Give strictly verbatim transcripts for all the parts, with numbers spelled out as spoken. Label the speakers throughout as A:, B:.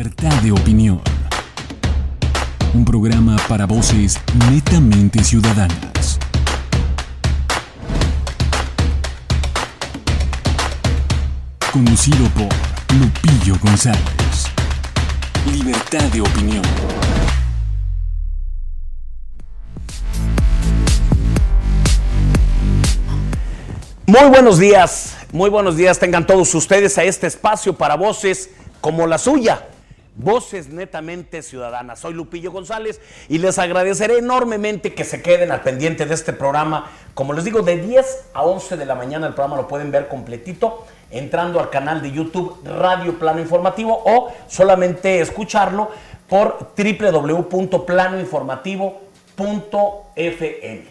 A: Libertad de opinión. Un programa para voces netamente ciudadanas. Conducido por Lupillo González. Libertad de opinión.
B: Muy buenos días, muy buenos días tengan todos ustedes a este espacio para voces como la suya, voces netamente ciudadanas. Soy Lupillo González y les agradeceré enormemente que se queden al pendiente de este programa. Como les digo, de diez a once de la mañana el programa lo pueden ver completito entrando al canal de YouTube Radio Plano Informativo o solamente escucharlo por doble u doble u doble u punto plano informativo punto f m.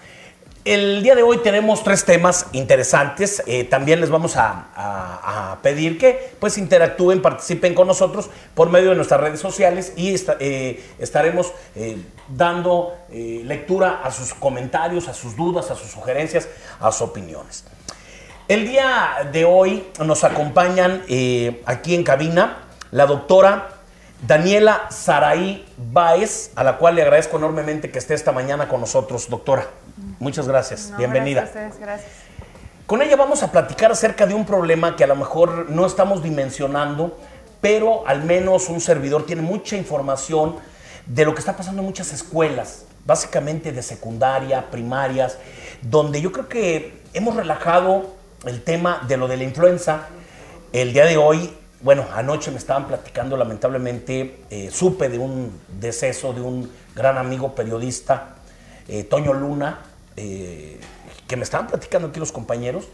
B: El día de hoy tenemos tres temas interesantes. Eh, también les vamos a, a, a pedir que pues interactúen, participen con nosotros por medio de nuestras redes sociales y esta, eh, estaremos eh, dando eh, lectura a sus comentarios, a sus dudas, a sus sugerencias, a sus opiniones. El día de hoy nos acompañan eh, aquí en cabina la doctora Daniela Saraí Báez, a la cual le agradezco enormemente que esté esta mañana con nosotros, doctora. Muchas gracias,
C: no,
B: bienvenida.
C: Gracias a ustedes, gracias.
B: Con ella vamos a platicar acerca de un problema que a lo mejor no estamos dimensionando, pero al menos un servidor tiene mucha información de lo que está pasando en muchas escuelas, básicamente de secundaria, primarias, donde yo creo que hemos relajado el tema de lo de la influenza. El día de hoy, bueno, anoche me estaban platicando, lamentablemente, eh, supe de un deceso de un gran amigo periodista, eh, Toño Luna, eh, que me estaban platicando aquí los compañeros,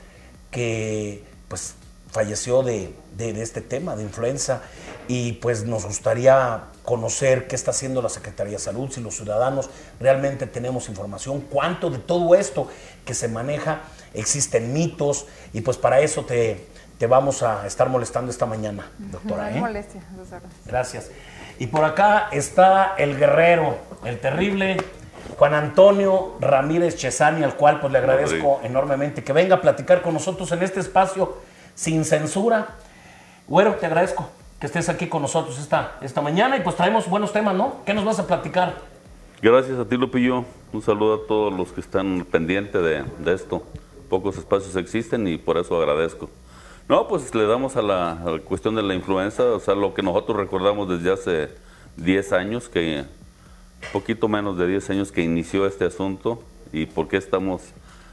B: que pues falleció de, de, de este tema, de influenza, y pues nos gustaría conocer qué está haciendo la Secretaría de Salud, si los ciudadanos realmente tenemos información, cuánto de todo esto que se maneja existen mitos, y pues para eso te... te vamos a estar molestando esta mañana, doctora.
C: No hay
B: ¿eh?
C: molestia, doctora.
B: Gracias. Y por acá está el guerrero, el terrible Juan Antonio Ramírez Chesani, al cual pues le agradezco sí. enormemente que venga a platicar con nosotros en este espacio sin censura. Güero, te agradezco que estés aquí con nosotros esta, esta mañana y pues traemos buenos temas, ¿no? ¿Qué nos vas a platicar?
D: Gracias a ti, Lupillo. Un saludo a todos los que están pendientes de, de esto. Pocos espacios existen y por eso agradezco. No, pues le damos a la, a la cuestión de la influenza, o sea, lo que nosotros recordamos desde hace diez años, que poquito menos de diez años que inició este asunto, y por qué estamos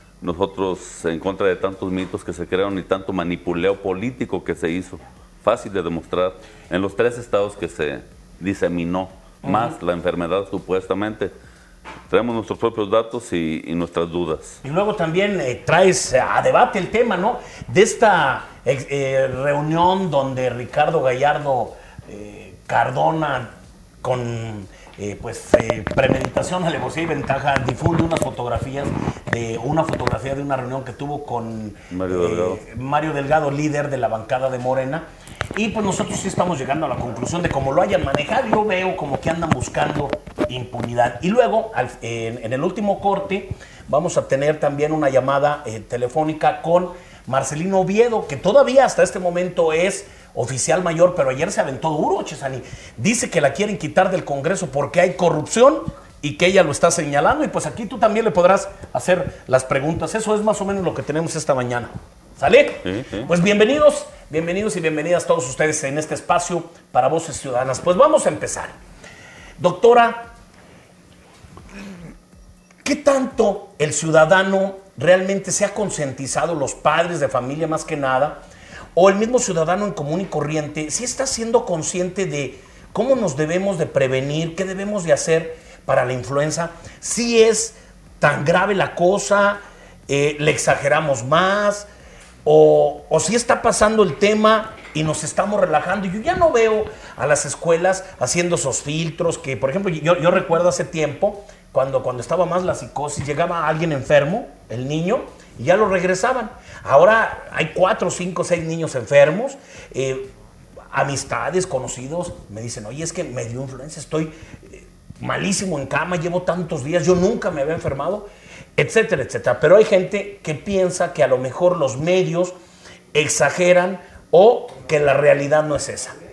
D: nosotros en contra de tantos mitos que se crearon y tanto manipuleo político que se hizo. Fácil de demostrar en los tres estados que se diseminó uh-huh. más la enfermedad supuestamente. Traemos nuestros propios datos y, y nuestras dudas.
B: Y luego también eh, traes a debate el tema, ¿no? De esta eh, reunión donde Ricardo Gallardo eh, Cardona, con eh, pues eh, premeditación, alevosía y ventaja, difunde unas fotografías, de una fotografía de una reunión que tuvo con
D: Mario Delgado.
B: Eh, Mario Delgado, líder de la bancada de Morena. Y pues nosotros sí estamos llegando a la conclusión de cómo lo hayan manejado. Yo veo como que andan buscando impunidad. Y luego, al, en, en el último corte, vamos a tener también una llamada eh, telefónica con Marcelino Oviedo, que todavía hasta este momento es oficial mayor, pero ayer se aventó duro, Chesani. Dice que la quieren quitar del Congreso porque hay corrupción y que ella lo está señalando. Y pues aquí tú también le podrás hacer las preguntas. Eso es más o menos lo que tenemos esta mañana. ¿Sale?
D: Sí, sí.
B: Pues bienvenidos, bienvenidos y bienvenidas todos ustedes en este espacio para Voces Ciudadanas. Pues vamos a empezar. Doctora, ¿qué tanto el ciudadano realmente se ha concientizado, los padres de familia más que nada, o el mismo ciudadano en común y corriente, si está siendo consciente de cómo nos debemos de prevenir, qué debemos de hacer para la influenza? Si es tan grave la cosa, eh, le exageramos más, O, o si está pasando el tema y nos estamos relajando. Yo ya no veo a las escuelas haciendo esos filtros que, por ejemplo, yo, yo recuerdo hace tiempo, cuando, cuando estaba más la psicosis, llegaba alguien enfermo, el niño, y ya lo regresaban. Ahora hay cuatro, cinco, seis niños enfermos, eh, amistades, conocidos, me dicen, oye, es que me dio influenza, estoy eh, malísimo en cama, llevo tantos días, yo nunca me había enfermado, etcétera, etcétera. Pero hay gente que piensa que a lo mejor los medios exageran o que la realidad no es esa.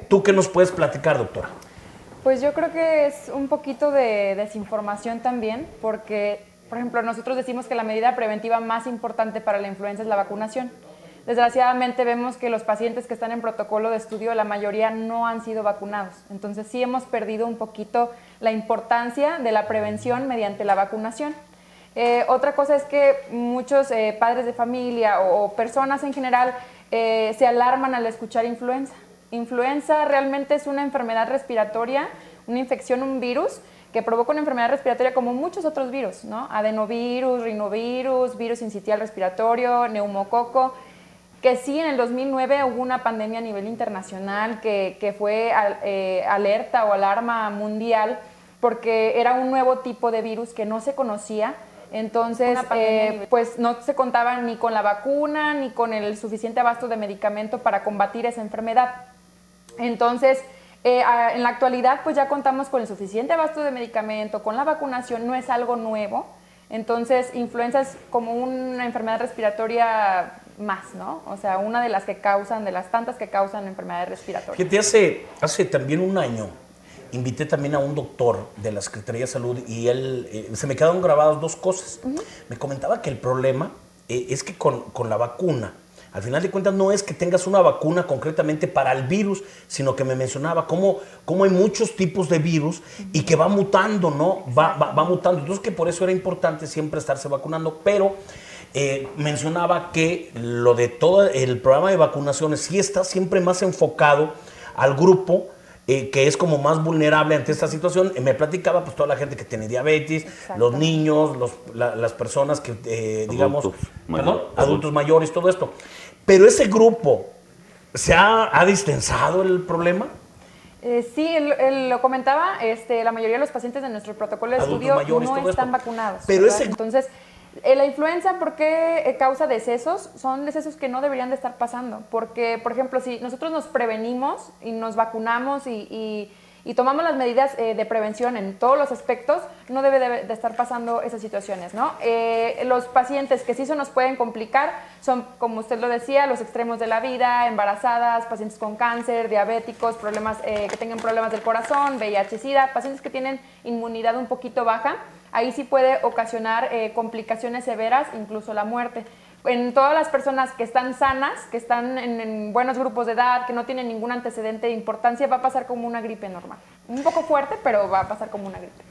B: ¿Tú qué nos puedes platicar, doctora?
C: Pues yo creo que es un poquito de desinformación también, porque, por ejemplo, nosotros decimos que la medida preventiva más importante para la influenza es la vacunación. Desgraciadamente vemos que los pacientes que están en protocolo de estudio, la mayoría no han sido vacunados. Entonces sí hemos perdido un poquito la importancia de la prevención mediante la vacunación. Eh, otra cosa es que muchos eh, padres de familia o, o personas en general eh, se alarman al escuchar influenza. Influenza realmente es una enfermedad respiratoria, una infección, un virus que provoca una enfermedad respiratoria como muchos otros virus, ¿no? Adenovirus, rinovirus, virus sincitial respiratorio, neumococo, que sí en el dos mil nueve hubo una pandemia a nivel internacional que, que fue eh, alerta o alarma mundial porque era un nuevo tipo de virus que no se conocía. Entonces, eh, pues no se contaba ni con la vacuna ni con el suficiente abasto de medicamento para combatir esa enfermedad. Entonces, eh, a, en la actualidad, pues ya contamos con el suficiente abasto de medicamento, con la vacunación, no es algo nuevo. Entonces, influenza es como una enfermedad respiratoria más, ¿no? O sea, una de las que causan, de las tantas que causan enfermedades respiratorias.
B: Fíjate, hace, hace también un año invité también a un doctor de la Secretaría de Salud y él, eh, se me quedaron grabadas dos cosas. Uh-huh. Me comentaba que el problema eh, es que con, con la vacuna, al final de cuentas no es que tengas una vacuna concretamente para el virus, sino que me mencionaba cómo, cómo hay muchos tipos de virus y que va mutando, ¿no? Va, va, va mutando. Entonces que por eso era importante siempre estarse vacunando, pero eh, mencionaba que lo de todo el programa de vacunaciones sí está siempre más enfocado al grupo Eh, que es como más vulnerable ante esta situación. Eh, me platicaba pues toda la gente que tiene diabetes, los niños, los, la, las personas que, eh, digamos,
D: adultos,
B: perdón,
D: mayor,
B: adultos,
D: adultos
B: mayores, todo esto. Pero ese grupo, ¿se ha, ha distensado el problema?
C: Eh, sí, él, él lo comentaba, este, la mayoría de los pacientes de nuestro protocolo de
B: Adultos
C: estudio
B: mayores,
C: no
B: todo
C: están
B: esto.
C: vacunados.
B: Pero ese...
C: Entonces, Eh, la influenza, ¿por qué eh, causa decesos? Son decesos que no deberían de estar pasando. Porque, por ejemplo, si nosotros nos prevenimos y nos vacunamos y, y, y tomamos las medidas eh, de prevención en todos los aspectos, no debe de, de estar pasando esas situaciones, ¿no? Eh, los pacientes que sí se nos pueden complicar son, como usted lo decía, los extremos de la vida, embarazadas, pacientes con cáncer, diabéticos, problemas eh, que tengan problemas del corazón, V I H, SIDA, pacientes que tienen inmunidad un poquito baja. Ahí sí puede ocasionar eh, complicaciones severas, incluso la muerte. En todas las personas que están sanas, que están en, en buenos grupos de edad, que no tienen ningún antecedente de importancia, va a pasar como una gripe normal. Un poco fuerte, pero va a pasar como una gripe.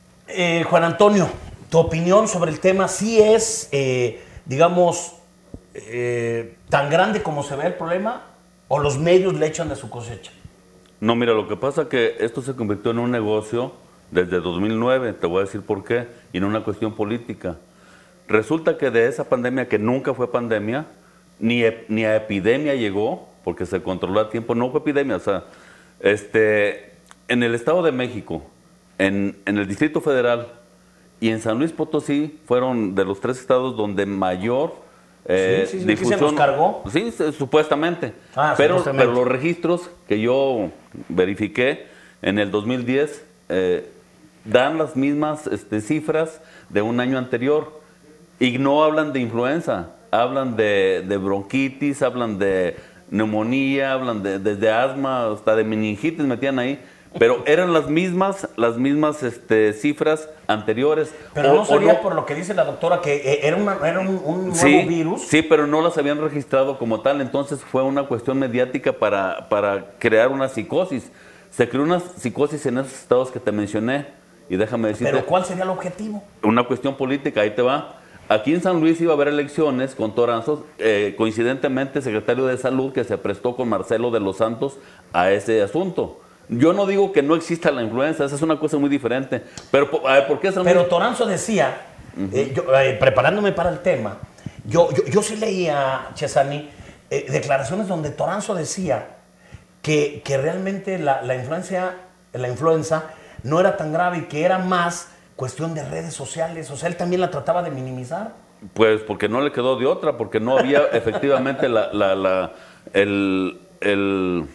B: Eh, Juan Antonio, tu opinión sobre el tema, ¿sí es, eh, digamos, eh, tan grande como se ve el problema o los medios le echan de su cosecha?
D: No, mira, lo que pasa es que esto se convirtió en un negocio desde dos mil nueve, te voy a decir por qué, y en una cuestión política. Resulta que de esa pandemia, que nunca fue pandemia, ni, ni a epidemia llegó, porque se controló a tiempo, no fue epidemia, o sea, este, en el Estado de México, en, en el Distrito Federal y en San Luis Potosí, fueron de los tres estados donde mayor eh,
B: sí, sí, sí,
D: difusión...
B: ¿se nos cargó?
D: Sí, supuestamente,
B: ah,
D: pero,
B: supuestamente.
D: pero los registros que yo verifiqué en el dos mil diez... Eh, dan las mismas este, cifras de un año anterior y no hablan de influenza, hablan de, de bronquitis, hablan de neumonía, hablan de, desde asma, hasta de meningitis metían ahí, pero eran las mismas, las mismas este, cifras anteriores.
B: Pero
D: o,
B: no sería
D: no,
B: por lo que dice la doctora, que era, una, era un, un nuevo
D: sí,
B: virus.
D: Sí, pero no las habían registrado como tal, entonces fue una cuestión mediática para, para crear una psicosis. Se creó una psicosis en esos estados que te mencioné. Y déjame decirte,
B: ¿pero cuál sería el objetivo?
D: Una cuestión política, ahí te va. Aquí en San Luis iba a haber elecciones con Toranzo, eh, coincidentemente secretario de Salud que se prestó con Marcelo de los Santos a ese asunto. Yo no digo que no exista la influenza, esa es una cosa muy diferente. Pero, a ver, ¿por qué San Luis?
B: Pero Toranzo decía, uh-huh. eh, yo, eh, preparándome para el tema, yo, yo, yo sí leía, Chesani, eh, declaraciones donde Toranzo decía que, que realmente la, la, influencia, la influenza no era tan grave y que era más cuestión de redes sociales. O sea, él también la trataba de minimizar.
D: Pues porque no le quedó de otra, porque no había efectivamente la, la, la, el, el,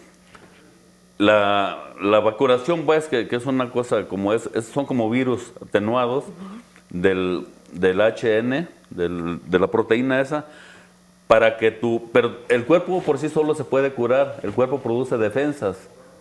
D: la, la vacunación, pues, que, que es una cosa como es, es son como virus atenuados uh-huh. del, del H N, del, de la proteína esa, para que tú, pero el cuerpo por sí solo se puede curar, el cuerpo produce defensas.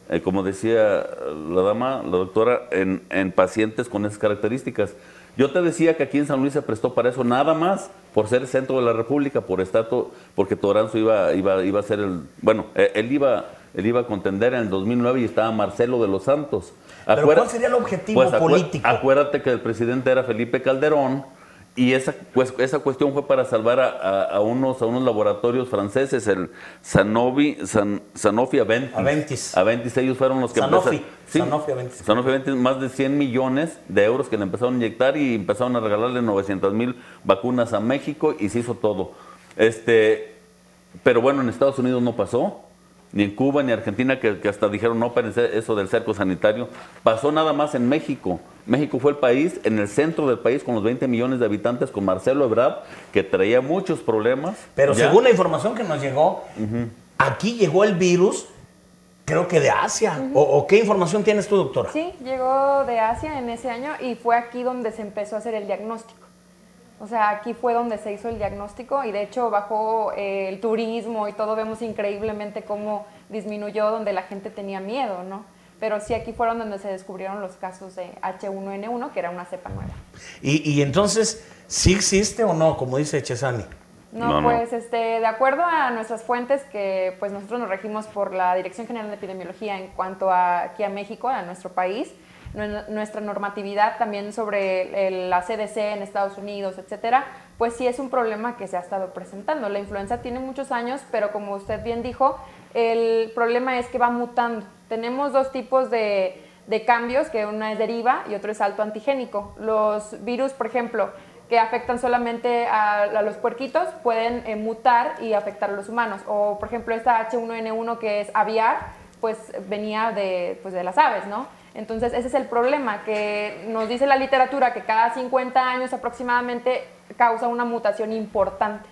D: eh, como decía la dama, la doctora, en, en pacientes con esas características. Yo te decía que aquí en San Luis se prestó para eso, nada más por ser el centro de la República, por estar to, porque Toranzo iba, iba, iba a ser el... Bueno, él iba, él iba a contender en el dos mil nueve y estaba Marcelo de los Santos.
B: ¿Pero
D: Acuérdate,
B: cuál sería el objetivo
D: pues, acuérdate,
B: político?
D: Acuérdate que el presidente era Felipe Calderón y esa, pues, esa cuestión fue para salvar a, a, a, unos, a unos laboratorios franceses, el Sanofi, San, Sanofi Aventis.
B: Aventis.
D: Aventis, ellos fueron los que
B: Sanofi.
D: empezaron. Sí,
B: Sanofi Aventis.
D: Sanofi Aventis, más de cien millones de euros que le empezaron a inyectar y empezaron a regalarle novecientas mil vacunas a México y se hizo todo. Este, pero bueno, en Estados Unidos no pasó, ni en Cuba ni Argentina, que, que hasta dijeron no, espérense, eso del cerco sanitario. Pasó nada más en México. México fue el país, en el centro del país, con los veinte millones de habitantes, con Marcelo Ebrard, que traía muchos problemas.
B: Pero
D: ¿ya?
B: Según la información que nos llegó, uh-huh. aquí llegó el virus, creo que de Asia. Uh-huh. o, ¿O qué información tienes tú, doctora?
C: Sí, llegó de Asia en ese año y fue aquí donde se empezó a hacer el diagnóstico. O sea, aquí fue donde se hizo el diagnóstico y de hecho bajó eh, el turismo y todo, vemos increíblemente cómo disminuyó donde la gente tenía miedo, ¿no? Pero sí, aquí fueron donde se descubrieron los casos de H uno N uno, que era una cepa nueva.
B: ¿Y, y entonces, sí existe o no, como dice Chesani?
C: No, no, pues este, de acuerdo a nuestras fuentes, que pues nosotros nos regimos por la Dirección General de Epidemiología en cuanto a aquí a México, a nuestro país, nuestra normatividad también sobre el, la C D C en Estados Unidos, etcétera, pues sí es un problema que se ha estado presentando. La influenza tiene muchos años, pero como usted bien dijo, el problema es que va mutando. Tenemos dos tipos de, de cambios, que una es deriva y otro es alto antigénico. Los virus, por ejemplo, que afectan solamente a, a los puerquitos, pueden eh, mutar y afectar a los humanos. O, por ejemplo, esta H uno N uno que es aviar, pues venía de, pues, de las aves, ¿no? Entonces, ese es el problema, que nos dice la literatura que cada cincuenta años aproximadamente causa una mutación importante.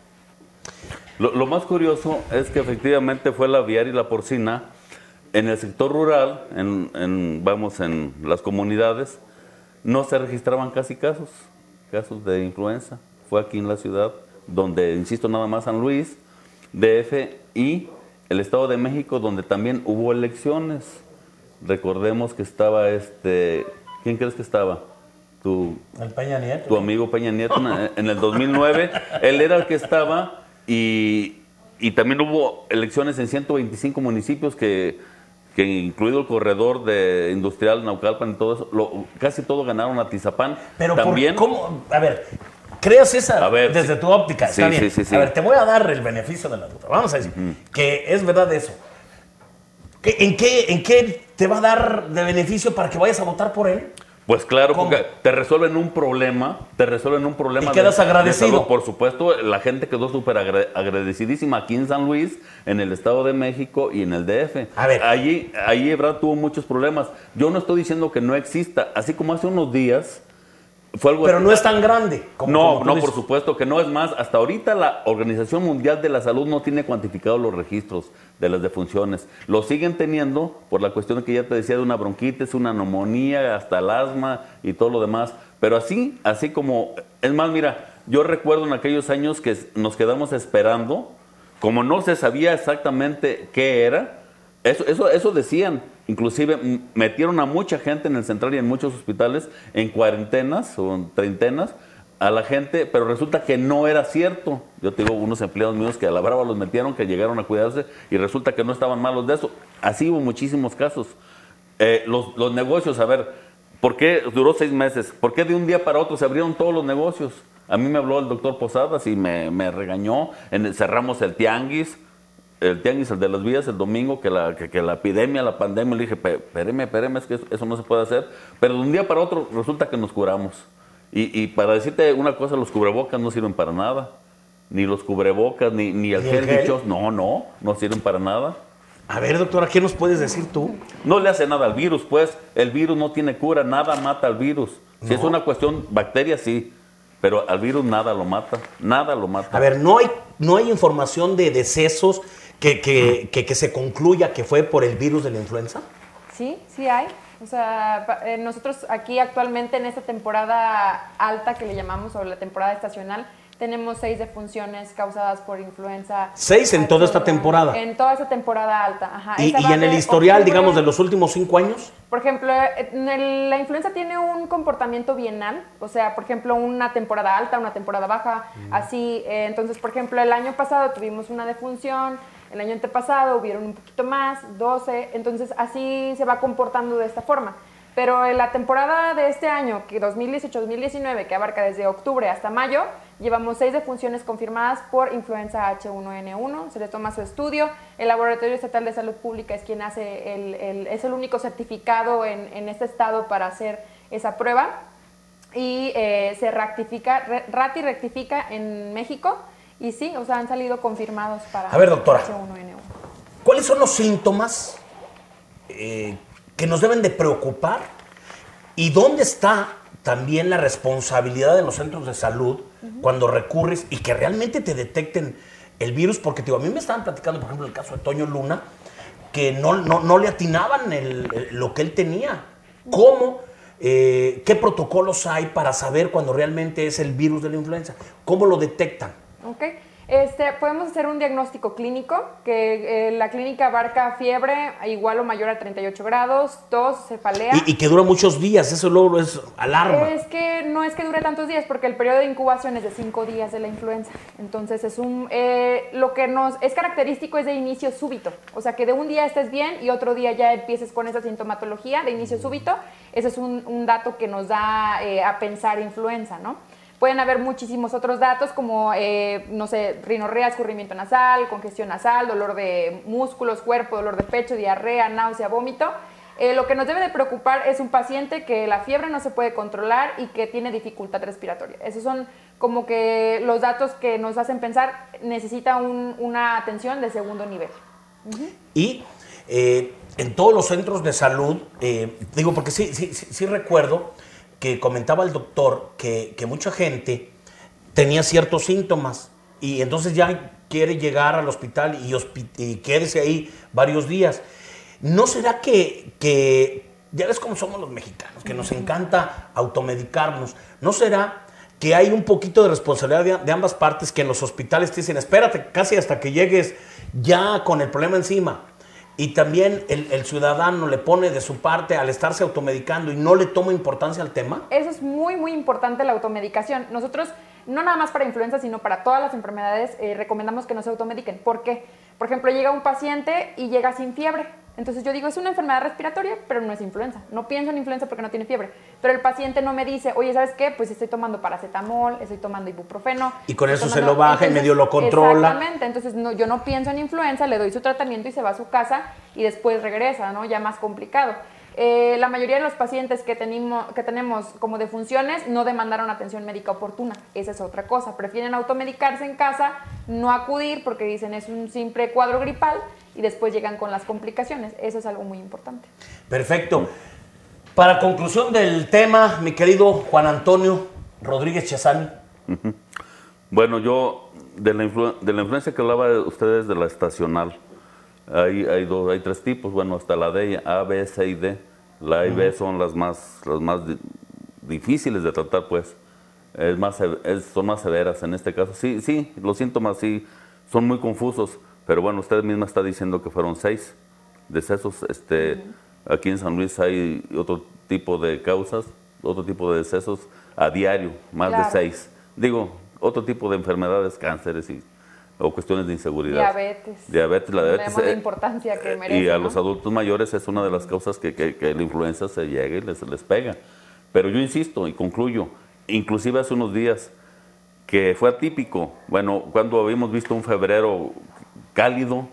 D: Lo, lo más curioso es que efectivamente fue la aviar y la porcina. En el sector rural, en, en, vamos, en las comunidades, no se registraban casi casos, casos de influenza. Fue aquí en la ciudad, donde, insisto, nada más San Luis, D F y el Estado de México, donde también hubo elecciones. Recordemos que estaba este, ¿quién crees que estaba? Tu,
B: el Peña Nieto.
D: Tu amigo Peña Nieto en, en el dos mil nueve. Él era el que estaba y, y también hubo elecciones en ciento veinticinco municipios que, que incluido el corredor de industrial Naucalpan y todo eso, lo, casi todo ganaron a Tizapán.
B: Pero
D: también,
B: por, ¿cómo? A ver, creas esa
D: ver,
B: desde
D: sí,
B: tu óptica, está
D: sí,
B: bien.
D: Sí, sí, sí.
B: A ver, te voy a dar el beneficio de la duda. Vamos a decir uh-huh. que es verdad eso. ¿En qué, ¿En qué te va a dar de beneficio para que vayas a votar por él?
D: Pues claro,
B: ¿Cómo?
D: Porque te resuelven un problema, te resuelven un problema.
B: Y quedas
D: de,
B: agradecido.
D: De salud. Por supuesto, la gente quedó súper agradecidísima aquí en San Luis, en el Estado de México y en el D F.
B: A ver.
D: Allí, allí Ebrard tuvo muchos problemas. Yo no estoy diciendo que no exista, así como hace unos días fue algo...
B: Pero no es tan grande. Como,
D: no,
B: como
D: no,
B: dices.
D: por supuesto que no. Es más, hasta ahorita la Organización Mundial de la Salud no tiene cuantificados los registros de las defunciones. Lo siguen teniendo por la cuestión que ya te decía de una bronquitis, una neumonía, hasta el asma y todo lo demás. Pero así, así como... Es más, mira, yo recuerdo en aquellos años que nos quedamos esperando, como no se sabía exactamente qué era, eso, eso, eso decían. Inclusive metieron a mucha gente en el central y en muchos hospitales en cuarentenas o en treintenas a la gente, pero resulta que no era cierto. Yo tengo unos empleados míos que a la brava los metieron, que llegaron a cuidarse y resulta que no estaban malos de eso. Así hubo muchísimos casos. Eh, los, los negocios, a ver, ¿por qué duró seis meses? ¿Por qué de un día para otro se abrieron todos los negocios? A mí me habló el doctor Posadas y me, me regañó. En el, cerramos el tianguis. El tianguis, el de las vías, el domingo, que la, que, que la epidemia, la pandemia, le dije, espéreme, espéreme, es que eso, eso no se puede hacer. Pero de un día para otro resulta que nos curamos. Y, y para decirte una cosa, los cubrebocas no sirven para nada. Ni los cubrebocas, ni, ni el gel dichos, no, no, no sirven para nada.
B: A ver, doctora, ¿qué nos puedes decir tú?
D: No le hace nada al virus, pues. El virus no tiene cura, nada mata al virus. Si
B: no.
D: es una cuestión, bacteria sí, pero al virus nada lo mata, nada lo mata.
B: A ver, ¿no hay, no hay información de decesos que, que, que, que se concluya que fue por el virus de la influenza?
C: Sí, sí hay. O sea, nosotros aquí actualmente en esta temporada alta que le llamamos, o la temporada estacional, Tenemos seis defunciones causadas por influenza.
B: ¿Seis en toda esta temporada?
C: En toda esta temporada alta, ajá.
B: ¿Y, y en el historial, octubre, digamos, de los últimos cinco años?
C: Por ejemplo, en el, la influenza tiene un comportamiento bienal, o sea, por ejemplo, una temporada alta, una temporada baja, mm. así. Eh, entonces, por ejemplo, el año pasado tuvimos una defunción, el año antepasado hubieron un poquito más, doce, entonces así se va comportando de esta forma. Pero en la temporada de este año, que dos mil dieciocho dos mil diecinueve, que abarca desde octubre hasta mayo, llevamos seis defunciones confirmadas por influenza H uno N uno. Se le toma su estudio. El Laboratorio Estatal de Salud Pública es quien hace el, el, es el único certificado en, en este estado para hacer esa prueba. Y eh, se rectifica, RATI rectifica en México. Y sí, o sea, han salido confirmados para
B: A ver, doctora,
C: H uno N uno.
B: ¿Cuáles son los síntomas eh, que nos deben de preocupar? ¿Y dónde está también la responsabilidad de los centros de salud uh-huh. cuando recurres y que realmente te detecten el virus? Porque tío, a mí me estaban platicando, por ejemplo, el caso de Toño Luna, que no, no, no le atinaban el, el, lo que él tenía. ¿Cómo? Eh, ¿Qué protocolos hay para saber cuando realmente es el virus de la influenza? ¿Cómo lo detectan?
C: Okay. Este, podemos hacer un diagnóstico clínico, que eh, la clínica abarca fiebre igual o mayor a treinta y ocho grados, tos, cefalea.
B: Y, y que dura muchos días, eso luego es alarma.
C: Es que no es que dure tantos días, porque el periodo de incubación es de cinco días de la influenza. Entonces, es un eh, lo que nos es característico es de inicio súbito. O sea, que de un día estés bien y otro día ya empieces con esa sintomatología de inicio súbito. Ese es un, un dato que nos da eh, a pensar influenza, ¿no? Pueden haber muchísimos otros datos como, eh, no sé, rinorrea, escurrimiento nasal, congestión nasal, dolor de músculos, cuerpo, dolor de pecho, diarrea, náusea, vómito. Eh, lo que nos debe de preocupar es un paciente que la fiebre no se puede controlar y que tiene dificultad respiratoria. Esos son como que los datos que nos hacen pensar necesita un, una atención de segundo nivel. Uh-huh.
B: Y eh, en todos los centros de salud, eh, digo porque sí, sí, sí, sí recuerdo que comentaba el doctor que, que mucha gente tenía ciertos síntomas y entonces ya quiere llegar al hospital y, hospi- y quédese ahí varios días. ¿No será que, que, ya ves cómo somos los mexicanos, que nos encanta automedicarnos? ¿No será que hay un poquito de responsabilidad de, de ambas partes, que en los hospitales te dicen, espérate casi hasta que llegues ya con el problema encima? Y también el, el ciudadano le pone de su parte al estarse automedicando y no le toma importancia al tema.
C: Eso es muy, muy importante, la automedicación. Nosotros, no nada más para influenza, sino para todas las enfermedades, eh, recomendamos que no se automediquen. ¿Por qué? Por ejemplo, llega un paciente y llega sin fiebre. Entonces yo digo, es una enfermedad respiratoria, pero no es influenza. No pienso en influenza porque no tiene fiebre. Pero el paciente no me dice, oye, ¿sabes qué? Pues estoy tomando paracetamol, estoy tomando ibuprofeno.
B: Y con eso
C: tomando...
B: se lo baja. Entonces, y medio lo controla.
C: Exactamente. Entonces no, yo no pienso en influenza, le doy su tratamiento y se va a su casa y después regresa, ¿no? Ya más complicado. Eh, la mayoría de los pacientes que, tenemos, que tenemos como defunciones no demandaron atención médica oportuna. Esa es otra cosa. Prefieren automedicarse en casa, no acudir porque dicen es un simple cuadro gripal y después llegan con las complicaciones. Eso es algo muy importante.
B: Perfecto. Para conclusión del tema, mi querido Juan Antonio Rodríguez Chazani.
D: Uh-huh. Bueno, yo de la, influ- de la influencia que hablaba de ustedes de la estacional. Hay, hay, dos, hay tres tipos, bueno, hasta la D, A, B, C y D. La A y B son las más, las más di- difíciles de tratar, pues. Es más, es, son más severas en este caso. Sí, sí, los síntomas sí son muy confusos, pero bueno, usted misma está diciendo que fueron seis decesos. Este, uh-huh. Aquí en San Luis hay otro tipo de causas, otro tipo de decesos a diario, más claro. de seis. Digo, otro tipo de enfermedades, cánceres y... o cuestiones de inseguridad.
C: Diabetes.
D: Diabetes, la diabetes.
C: Tenemos la importancia que merece.
D: Y a
C: ¿no?
D: los adultos mayores es una de las causas que, que, que la influenza se llega y les, les pega. Pero yo insisto y concluyo, inclusive hace unos días que fue atípico, bueno, cuando habíamos visto un febrero cálido,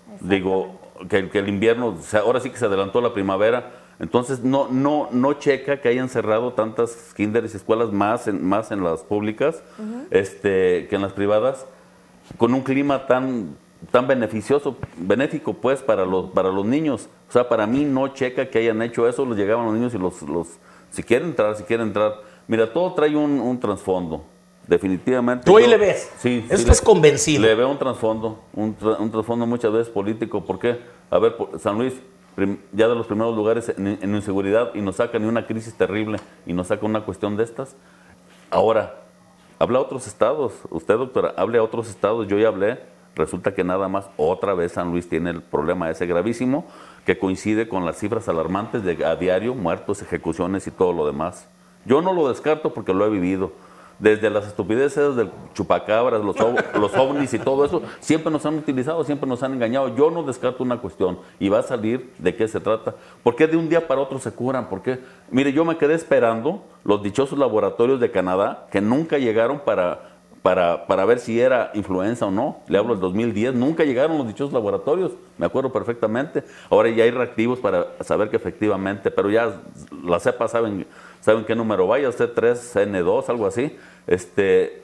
D: digo, que, que el invierno, ahora sí que se adelantó la primavera, entonces no, no, no checa que hayan cerrado tantas kinders y escuelas más en, más en las públicas uh-huh. este, que en las privadas, con un clima tan, tan beneficioso, benéfico pues para los, para los niños. O sea, para mí no checa que hayan hecho eso, los llegaban los niños y los, los si quieren entrar, si quieren entrar. Mira, todo trae un, un trasfondo, definitivamente.
B: ¿Tú ahí le ves?
D: Sí.
B: ¿Estás
D: sí,
B: convencido?
D: Le veo un trasfondo, un, tra, un trasfondo muchas veces político. ¿Por qué? A ver, San Luis, prim, ya de los primeros lugares en, en inseguridad y nos saca ni una crisis terrible y nos saca una cuestión de estas. Ahora, habla a otros estados. Usted, doctora, hable a otros estados. Yo ya hablé. Resulta que nada más otra vez San Luis tiene el problema ese gravísimo que coincide con las cifras alarmantes de a diario, muertos, ejecuciones y todo lo demás. Yo no lo descarto porque lo he vivido. Desde las estupideces del chupacabras, los, los ovnis y todo eso, siempre nos han utilizado, siempre nos han engañado. Yo no descarto una cuestión y va a salir de qué se trata. ¿Por qué de un día para otro se curan? ¿Por qué? Mire, yo me quedé esperando los dichosos laboratorios de Canadá que nunca llegaron para... Para, para ver si era influenza o no. Le hablo del dos mil diez, nunca llegaron los dichosos laboratorios, me acuerdo perfectamente. Ahora ya hay reactivos para saber que efectivamente, pero ya las cepas saben, saben qué número vaya, C tres, N dos, algo así. Este,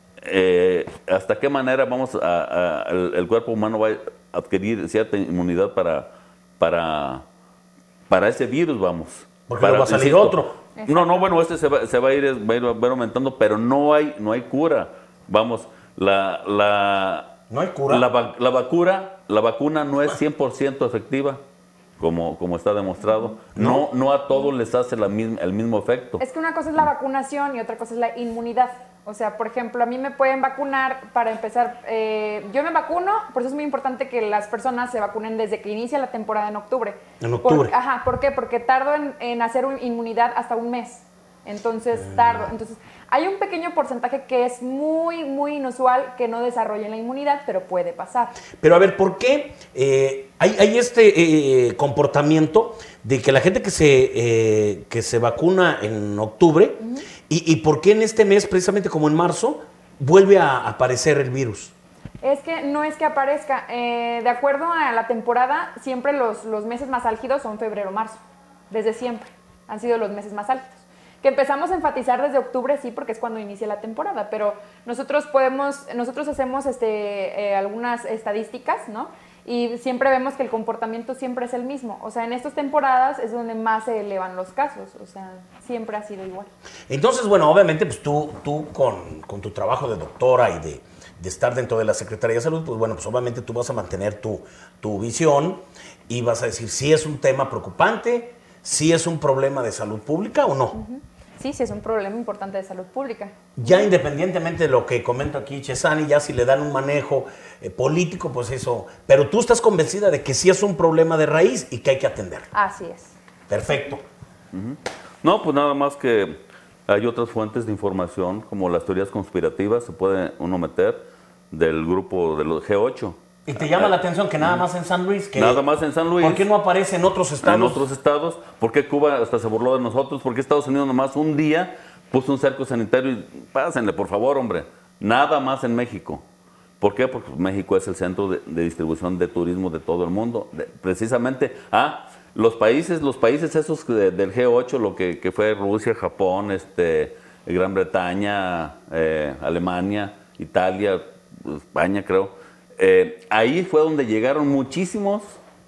D: eh, ¿Hasta qué manera vamos a, a el, el cuerpo humano va a adquirir cierta inmunidad para, para, para ese virus, vamos?
B: Porque
D: para,
B: no va a salir
D: insisto,
B: otro.
D: No, no, bueno, este se va, se va a ir, va a ir, va a ir aumentando, pero no hay, no hay cura. Vamos, la, la,
B: no hay cura.
D: La, la, la, vacuna, la vacuna no es cien por ciento efectiva, como, como está demostrado. No, no a todos les hace la misma, el mismo efecto.
C: Es que una cosa es la vacunación y otra cosa es la inmunidad. O sea, por ejemplo, a mí me pueden vacunar para empezar, eh, yo me vacuno, por eso es muy importante que las personas se vacunen desde que inicia la temporada en octubre.
B: En octubre.
C: Por, ajá, ¿por qué? Porque tardo en, en hacer una inmunidad hasta un mes. Entonces, tardo. Entonces, hay un pequeño porcentaje que es muy, muy inusual que no desarrollen la inmunidad, pero puede pasar.
B: Pero a ver, ¿por qué eh, hay, hay este eh, comportamiento de que la gente que se, eh, que se vacuna en octubre, uh-huh. y, y por qué en este mes, precisamente como en marzo, vuelve a aparecer el virus?
C: Es que no es que aparezca. Eh, de acuerdo a la temporada, siempre los, los meses más álgidos son febrero, marzo. Desde siempre han sido los meses más álgidos. Que empezamos a enfatizar desde octubre, sí, porque es cuando inicia la temporada, pero nosotros podemos, nosotros hacemos este, eh, algunas estadísticas, ¿no? Y siempre vemos que el comportamiento siempre es el mismo. O sea, en estas temporadas es donde más se elevan los casos. O sea, siempre ha sido igual.
B: Entonces, bueno, obviamente, pues tú, tú con, con tu trabajo de doctora y de, de estar dentro de la Secretaría de Salud, pues bueno, pues obviamente tú vas a mantener tu, tu visión y vas a decir si es un tema preocupante, si es un problema de salud pública o no.
C: Uh-huh. Sí, sí, es un problema importante de salud pública.
B: Ya independientemente de lo que comento aquí, Chezani, ya si le dan un manejo eh, político, pues eso. Pero tú estás convencida de que sí es un problema de raíz y que hay que atenderlo.
C: Así es.
B: Perfecto.
D: Uh-huh. No, pues nada más que hay otras fuentes de información, como las teorías conspirativas, se puede uno meter del grupo de los G ocho.
B: ¿Y te llama la atención que nada más en San Luis? Que,
D: nada más en San Luis.
B: ¿Por qué no aparece en otros estados?
D: En otros estados. ¿Por qué Cuba hasta se burló de nosotros? ¿Por qué Estados Unidos nomás un día puso un cerco sanitario y pásenle, por favor, hombre? Nada más en México. ¿Por qué? Porque México es el centro de, de distribución de turismo de todo el mundo. De, precisamente, ah, los países, los países esos de, del G ocho, lo que, que fue Rusia, Japón, este, Gran Bretaña, eh, Alemania, Italia, España, creo. Eh, ahí fue donde llegaron muchísimos,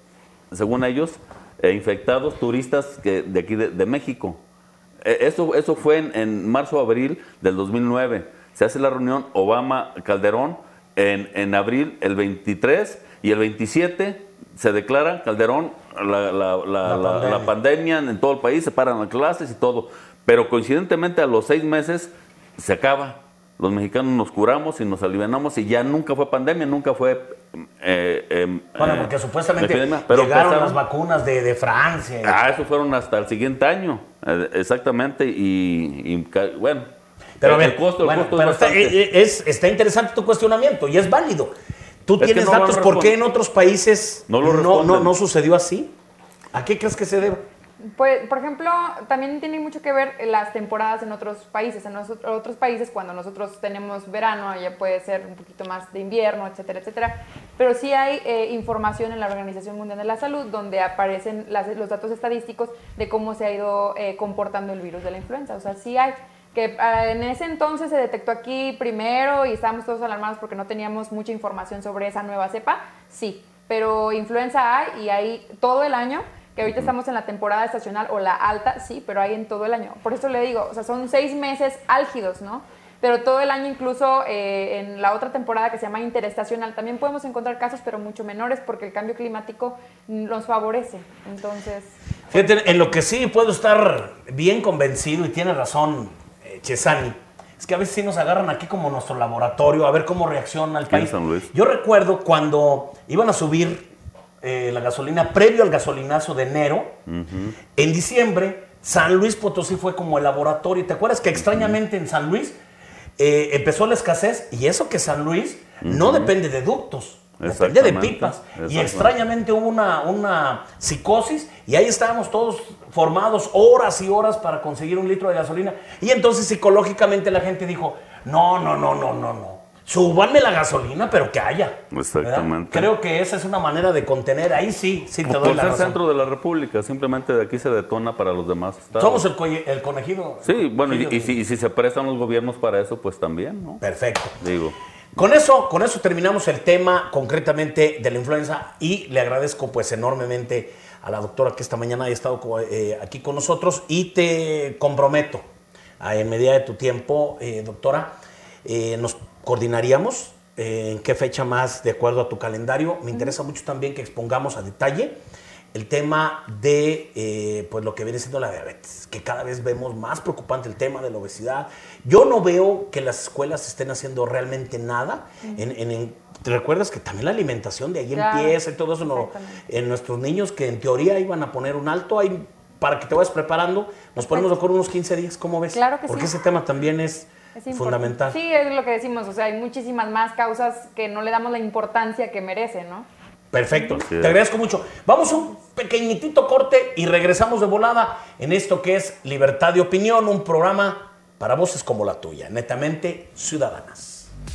D: según ellos, eh, infectados turistas que, de aquí de, de México. Eh, eso, eso fue en, en marzo, abril del dos mil nueve. Se hace la reunión Obama-Calderón en, en abril, el veintitrés y el veintisiete se declara Calderón la, la, la, la, la, pandemia. la pandemia en todo el país, se paran las clases y todo. Pero coincidentemente a los seis meses se acaba. Los mexicanos nos curamos y nos alivianamos y ya nunca fue pandemia, nunca fue... Eh, eh,
B: bueno, porque eh, supuestamente epidemia,
D: pero
B: llegaron
D: empezaron,
B: las vacunas de, de Francia.
D: Ah, eso fueron hasta el siguiente año, eh, exactamente, y, y bueno,
B: pero
D: el,
B: a ver,
D: el costo, el
B: bueno,
D: costo
B: pero
D: es bastante.
B: Está, es, está interesante tu cuestionamiento y es válido. ¿Tú
D: es
B: tienes
D: no
B: datos por qué en otros países
D: no, lo
B: no, no, no sucedió así? ¿A qué crees que se debe?
C: Pues, por ejemplo, también tiene mucho que ver las temporadas en otros países. En los, otros países, cuando nosotros tenemos verano, ya puede ser un poquito más de invierno, etcétera, etcétera. Pero sí hay eh, información en la Organización Mundial de la Salud donde aparecen las, los datos estadísticos de cómo se ha ido eh, comportando el virus de la influenza. O sea, sí hay. Que eh, en ese entonces se detectó aquí primero y estábamos todos alarmados porque no teníamos mucha información sobre esa nueva cepa. Sí, pero influenza hay y hay todo el año. Que ahorita estamos en la temporada estacional o la alta, sí, pero hay en todo el año. Por eso le digo, o sea, son seis meses álgidos, ¿no? Pero todo el año, incluso eh, en la otra temporada que se llama interestacional, también podemos encontrar casos, pero mucho menores, porque el cambio climático nos favorece. Entonces...
B: Fíjate, en lo que sí puedo estar bien convencido, y tiene razón eh, Chezani, es que a veces sí nos agarran aquí como nuestro laboratorio, a ver cómo reacciona el
D: Aquí en
B: país.
D: San Luis.
B: Yo recuerdo cuando iban a subir eh, la gasolina previo al gasolinazo de enero, uh-huh. en diciembre, San Luis Potosí fue como el laboratorio. ¿Te acuerdas que extrañamente en San Luis eh, empezó la escasez? Y eso que San Luis uh-huh. no depende de ductos, depende de pipas. Y extrañamente hubo una, una psicosis y ahí estábamos todos formados horas y horas para conseguir un litro de gasolina. Y entonces psicológicamente la gente dijo, no, no, no, no, no, no. Súbanme la gasolina, pero que haya.
D: Exactamente.
B: ¿Verdad? Creo que esa es una manera de contener. Ahí sí, sí te
D: Por
B: doy la
D: ser
B: razón.
D: centro de la República, simplemente de aquí se detona para los demás estados.
B: Somos el, co el conejido.
D: Sí, bueno, y,
B: de...
D: y, si, y si se prestan los gobiernos para eso, pues también, ¿no?
B: Perfecto.
D: Digo.
B: Con eso, con eso terminamos el tema concretamente de la influenza y le agradezco pues enormemente a la doctora que esta mañana haya estado eh, aquí con nosotros y te comprometo a, en medida de tu tiempo, eh, doctora, eh, nos coordinaríamos eh, en qué fecha más de acuerdo a tu calendario. Me interesa mucho también que expongamos a detalle el tema de eh, pues lo que viene siendo la diabetes, que cada vez vemos más preocupante el tema de la obesidad. Yo no veo que las escuelas estén haciendo realmente nada. Uh-huh. en, en, en, ¿Te recuerdas que también la alimentación de ahí claro. empieza y todo eso? No, en nuestros niños que en teoría iban a poner un alto ahí para que te vayas preparando, nos ponemos de acuerdo unos quince días, ¿cómo ves?
C: Claro que
B: Porque
C: sí.
B: ese tema también es, es fundamental.
C: Sí, es lo que decimos, o sea, hay muchísimas más causas que no le damos la importancia que merece, ¿no?
B: Perfecto, sí. Te agradezco mucho. Vamos a un pequeñitito corte y regresamos de volada en esto que es Libertad de Opinión, un programa para voces como la tuya, netamente ciudadanas.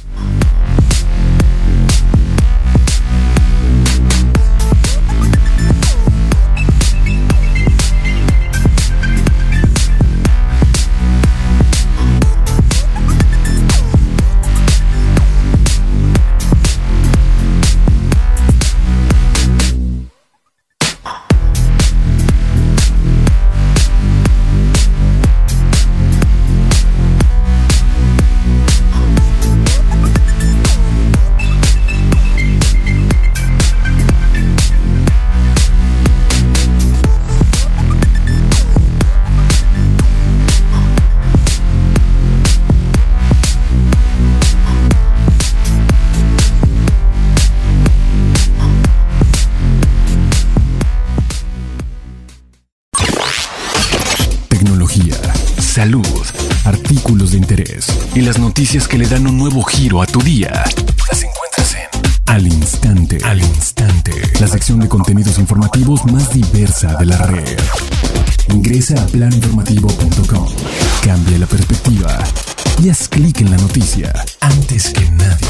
A: Salud, artículos de interés y las noticias que le dan un nuevo giro a tu día. Las encuentras en Al Instante. Al Instante. La sección de contenidos informativos más diversa de la red. Ingresa a plan informativo punto com. Cambia la perspectiva y haz clic en la noticia antes que nadie.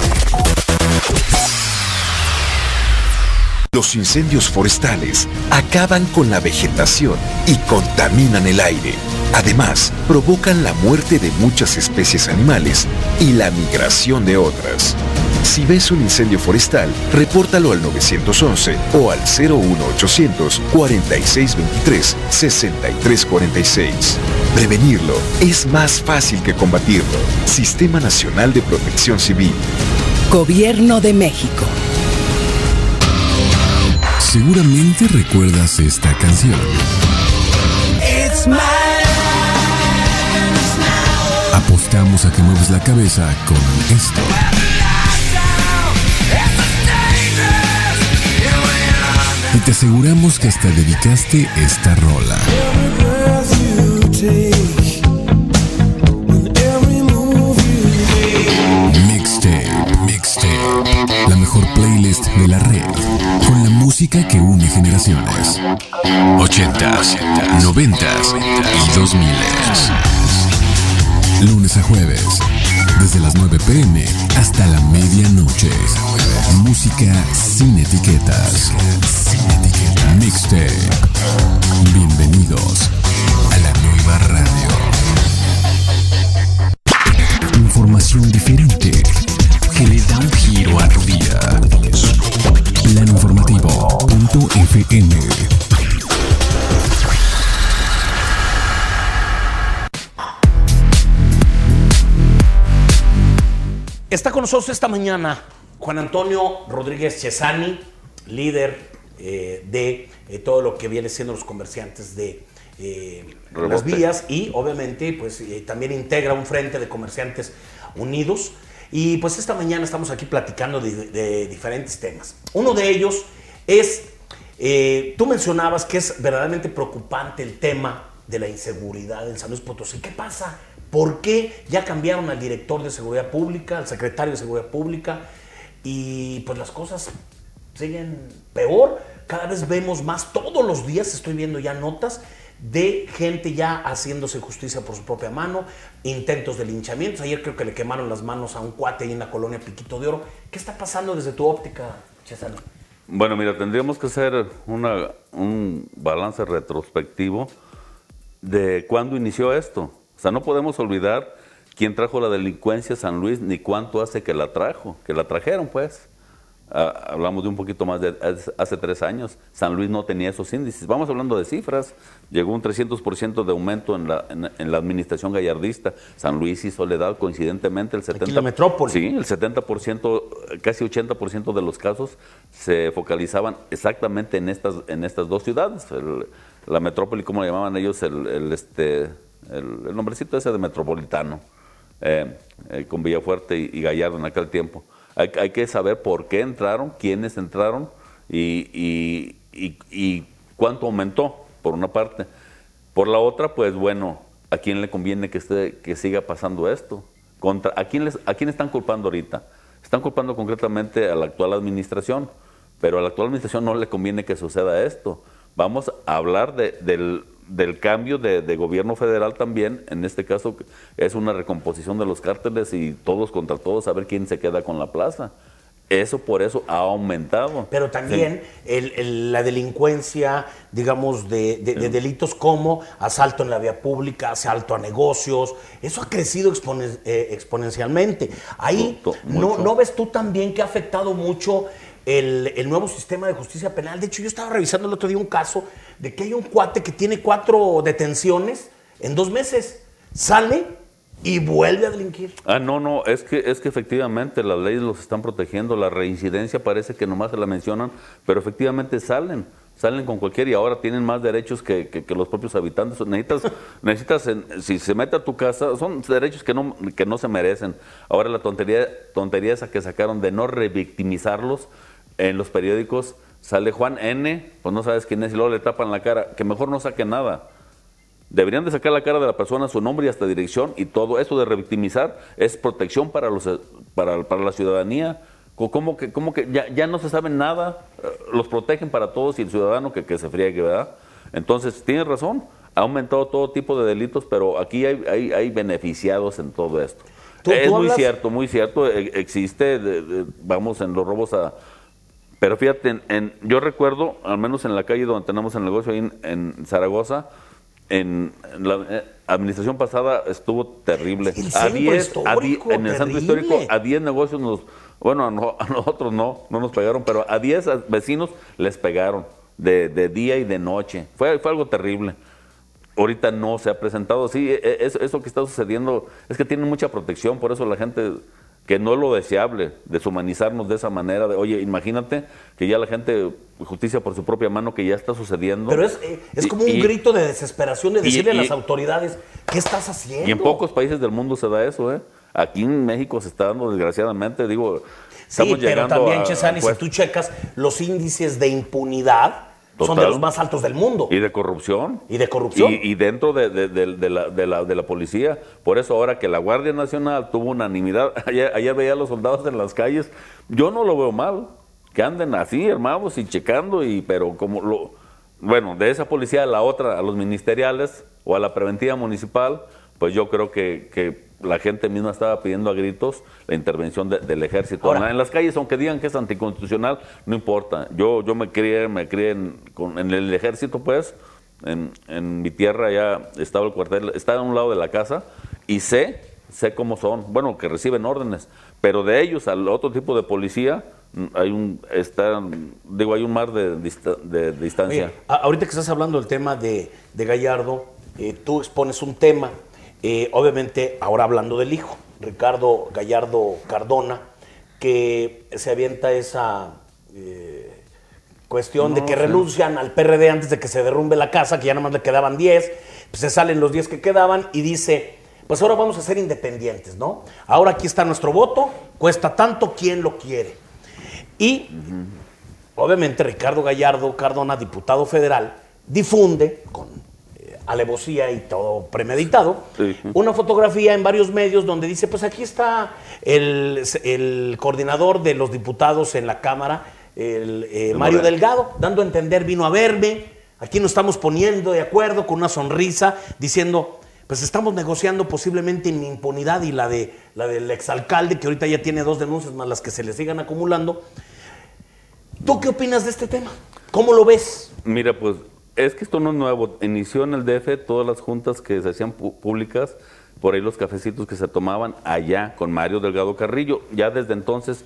E: Los incendios forestales acaban con la vegetación y contaminan el aire. Además, provocan la muerte de muchas especies animales y la migración de otras. Si ves un incendio forestal, repórtalo al nueve once o al cero uno ochocientos cuarenta y seis veintitrés sesenta y tres cuarenta y seis. Prevenirlo es más fácil que combatirlo. Sistema Nacional de Protección Civil.
F: Gobierno de México.
A: Seguramente recuerdas esta canción.
F: It's my
A: Apostamos a que mueves la cabeza con esto. Y te aseguramos que hasta dedicaste esta rola. Mixtape, Mixtape, la mejor playlist de la red, con la música que une generaciones. Ochentas, noventas y dos miles. Lunes a jueves, desde las nueve pe eme hasta la medianoche. Música sin etiquetas. Mixtape. Bienvenidos a la nueva radio. Información diferente que le da un giro a tu día. plan informativo punto efe eme.
B: Está con nosotros esta mañana Juan Antonio Rodríguez Chesani, líder eh, de eh, todo lo que viene siendo los comerciantes de eh, en las vías y obviamente pues eh, también integra un frente de comerciantes unidos. Y pues esta mañana estamos aquí platicando de, de diferentes temas. Uno de ellos es, eh, tú mencionabas que es verdaderamente preocupante el tema de la inseguridad en San Luis Potosí. ¿Qué pasa? ¿Por qué ya cambiaron al director de Seguridad Pública, al secretario de Seguridad Pública? Y pues las cosas siguen peor. Cada vez vemos más, todos los días estoy viendo ya notas de gente ya haciéndose justicia por su propia mano, intentos de linchamientos. Ayer creo que le quemaron las manos a un cuate ahí en la colonia Piquito de Oro. ¿Qué está pasando desde tu óptica, Chesano?
D: Bueno, mira, tendríamos que hacer una, un balance retrospectivo de cuándo inició esto. O sea, no podemos olvidar quién trajo la delincuencia a San Luis, ni cuánto hace que la trajo, que la trajeron, pues. Uh, hablamos de un poquito más de hace tres años. San Luis no tenía esos índices. Vamos hablando de cifras. Llegó un trescientos por ciento de aumento en la, en, en la administración gallardista. San Luis y Soledad, coincidentemente, el setenta por ciento.
B: Aquí la metrópoli.
D: Sí, el setenta por ciento, casi ochenta por ciento de los casos se focalizaban exactamente en estas, en estas dos ciudades. El, la metrópoli, ¿cómo le llamaban ellos? El, el, este, el, el nombrecito ese de metropolitano, eh, eh, con Villafuerte y, y Gallardo en aquel tiempo. Hay, hay que saber por qué entraron, quiénes entraron y, y, y, y cuánto aumentó, por una parte. Por la otra, pues bueno, ¿a quién le conviene que, esté, que siga pasando esto? Contra, ¿a, quién les, ¿A quién están culpando ahorita? Están culpando concretamente a la actual administración, pero a la actual administración no le conviene que suceda esto. Vamos a hablar de, del... del cambio de, de gobierno federal también. En este caso es una recomposición de los cárteles y todos contra todos, a ver quién se queda con la plaza. Eso por eso ha aumentado.
B: Pero también sí. el, el, la delincuencia, digamos, de, de, de delitos como asalto en la vía pública, asalto a negocios, eso ha crecido exponen, eh, exponencialmente. Ahí, no, ¿no ves tú también que ha afectado mucho El, el nuevo sistema de justicia penal? De hecho, yo estaba revisando el otro día un caso de que hay un cuate que tiene cuatro detenciones en dos meses. Sale y vuelve a delinquir.
D: Ah, no, no, es que, es que efectivamente las leyes los están protegiendo. La reincidencia parece que nomás se la mencionan, pero efectivamente salen. Salen con cualquiera y ahora tienen más derechos que, que, que los propios habitantes. Necesitas, necesitas en, si se mete a tu casa, son derechos que no, que no se merecen. Ahora la tontería, tontería esa que sacaron de no revictimizarlos. En los periódicos sale Juan N., pues no sabes quién es, y luego le tapan la cara, que mejor no saquen nada. Deberían de sacar la cara de la persona, su nombre y hasta dirección, y todo eso de revictimizar es protección para, los, para, para la ciudadanía. ¿Cómo que, cómo que ya, ya no se sabe nada? Los protegen para todos y el ciudadano que, que se friegue, ¿verdad? Entonces, tienes razón, ha aumentado todo tipo de delitos, pero aquí hay, hay, hay beneficiados en todo esto. ¿Tú, es tú muy hablas? cierto, muy cierto, existe, de, de, vamos, en los robos a... Pero fíjate, en, en, yo recuerdo, al menos en la calle donde tenemos el negocio, ahí en, en Zaragoza, en, en la eh, administración pasada estuvo terrible.
B: El
D: a diez, a
B: die,
D: en el centro histórico, a diez negocios, nos, bueno, a, no, a nosotros no, no nos pegaron, pero a diez vecinos les pegaron, de, de día y de noche. Fue, fue algo terrible. Ahorita no se ha presentado. Sí, eso, eso que está sucediendo es que tienen mucha protección, por eso la gente... que no es lo deseable, deshumanizarnos de esa manera, de, oye, imagínate que ya la gente, justicia por su propia mano, que ya está sucediendo.
B: Pero es, eh, es como y, un grito de desesperación de decirle y, y, a las autoridades, ¿qué estás haciendo?
D: Y en pocos países del mundo se da eso, ¿eh? Aquí en México se está dando, desgraciadamente, digo, estamos
B: sí, pero
D: llegando
B: también,
D: a,
B: Chesani, pues, si tú checas los índices de impunidad, total, son de los más altos del mundo.
D: Y de corrupción.
B: Y de corrupción.
D: Y, y dentro de, de, de, de, la, de, la, de la policía. Por eso ahora que la Guardia Nacional tuvo unanimidad, allá, allá veía a los soldados en las calles, yo no lo veo mal, que anden así, armados y checando, y pero como lo... Bueno, de esa policía a la otra, a los ministeriales o a la preventiva municipal, pues yo creo que... que la gente misma estaba pidiendo a gritos la intervención de, del ejército. Ahora, en las calles, aunque digan que es anticonstitucional, no importa. Yo yo me crié, me crié en, con, en el ejército, pues, en, en mi tierra ya estaba el cuartel, estaba a un lado de la casa, y sé, sé cómo son, bueno, que reciben órdenes, pero de ellos al otro tipo de policía, hay un, está, digo, hay un mar de, dista, de, de distancia.
B: Oye, ahorita que estás hablando del tema de, de Gallardo, eh, tú expones un tema. Eh, obviamente, ahora hablando del hijo, Ricardo Gallardo Cardona, que se avienta esa eh, cuestión
D: No,
B: de que
D: sí.
B: renuncian al P R D antes de que se derrumbe la casa, que ya nada más le quedaban diez, pues se salen los diez que quedaban y dice, pues ahora vamos a ser independientes, ¿no? Ahora aquí está nuestro voto, cuesta tanto, ¿quién lo quiere? Y uh-huh. obviamente Ricardo Gallardo Cardona, diputado federal, difunde con eh, alevosía y todo premeditado
D: sí.
B: una fotografía en varios medios donde dice, pues aquí está el, el coordinador de los diputados en la Cámara, el, eh, Mario Moreno. Delgado, dando a entender, vino a verme, aquí nos estamos poniendo de acuerdo con una sonrisa, diciendo, pues estamos negociando posiblemente mi impunidad y la, de, la del exalcalde, que ahorita ya tiene dos denuncias más las que se le sigan acumulando. ¿Tú qué opinas de este tema? ¿Cómo lo ves?
D: Mira, pues es que esto no es nuevo. Inició en el D F todas las juntas que se hacían públicas, por ahí los cafecitos que se tomaban allá con Mario Delgado Carrillo. Ya desde entonces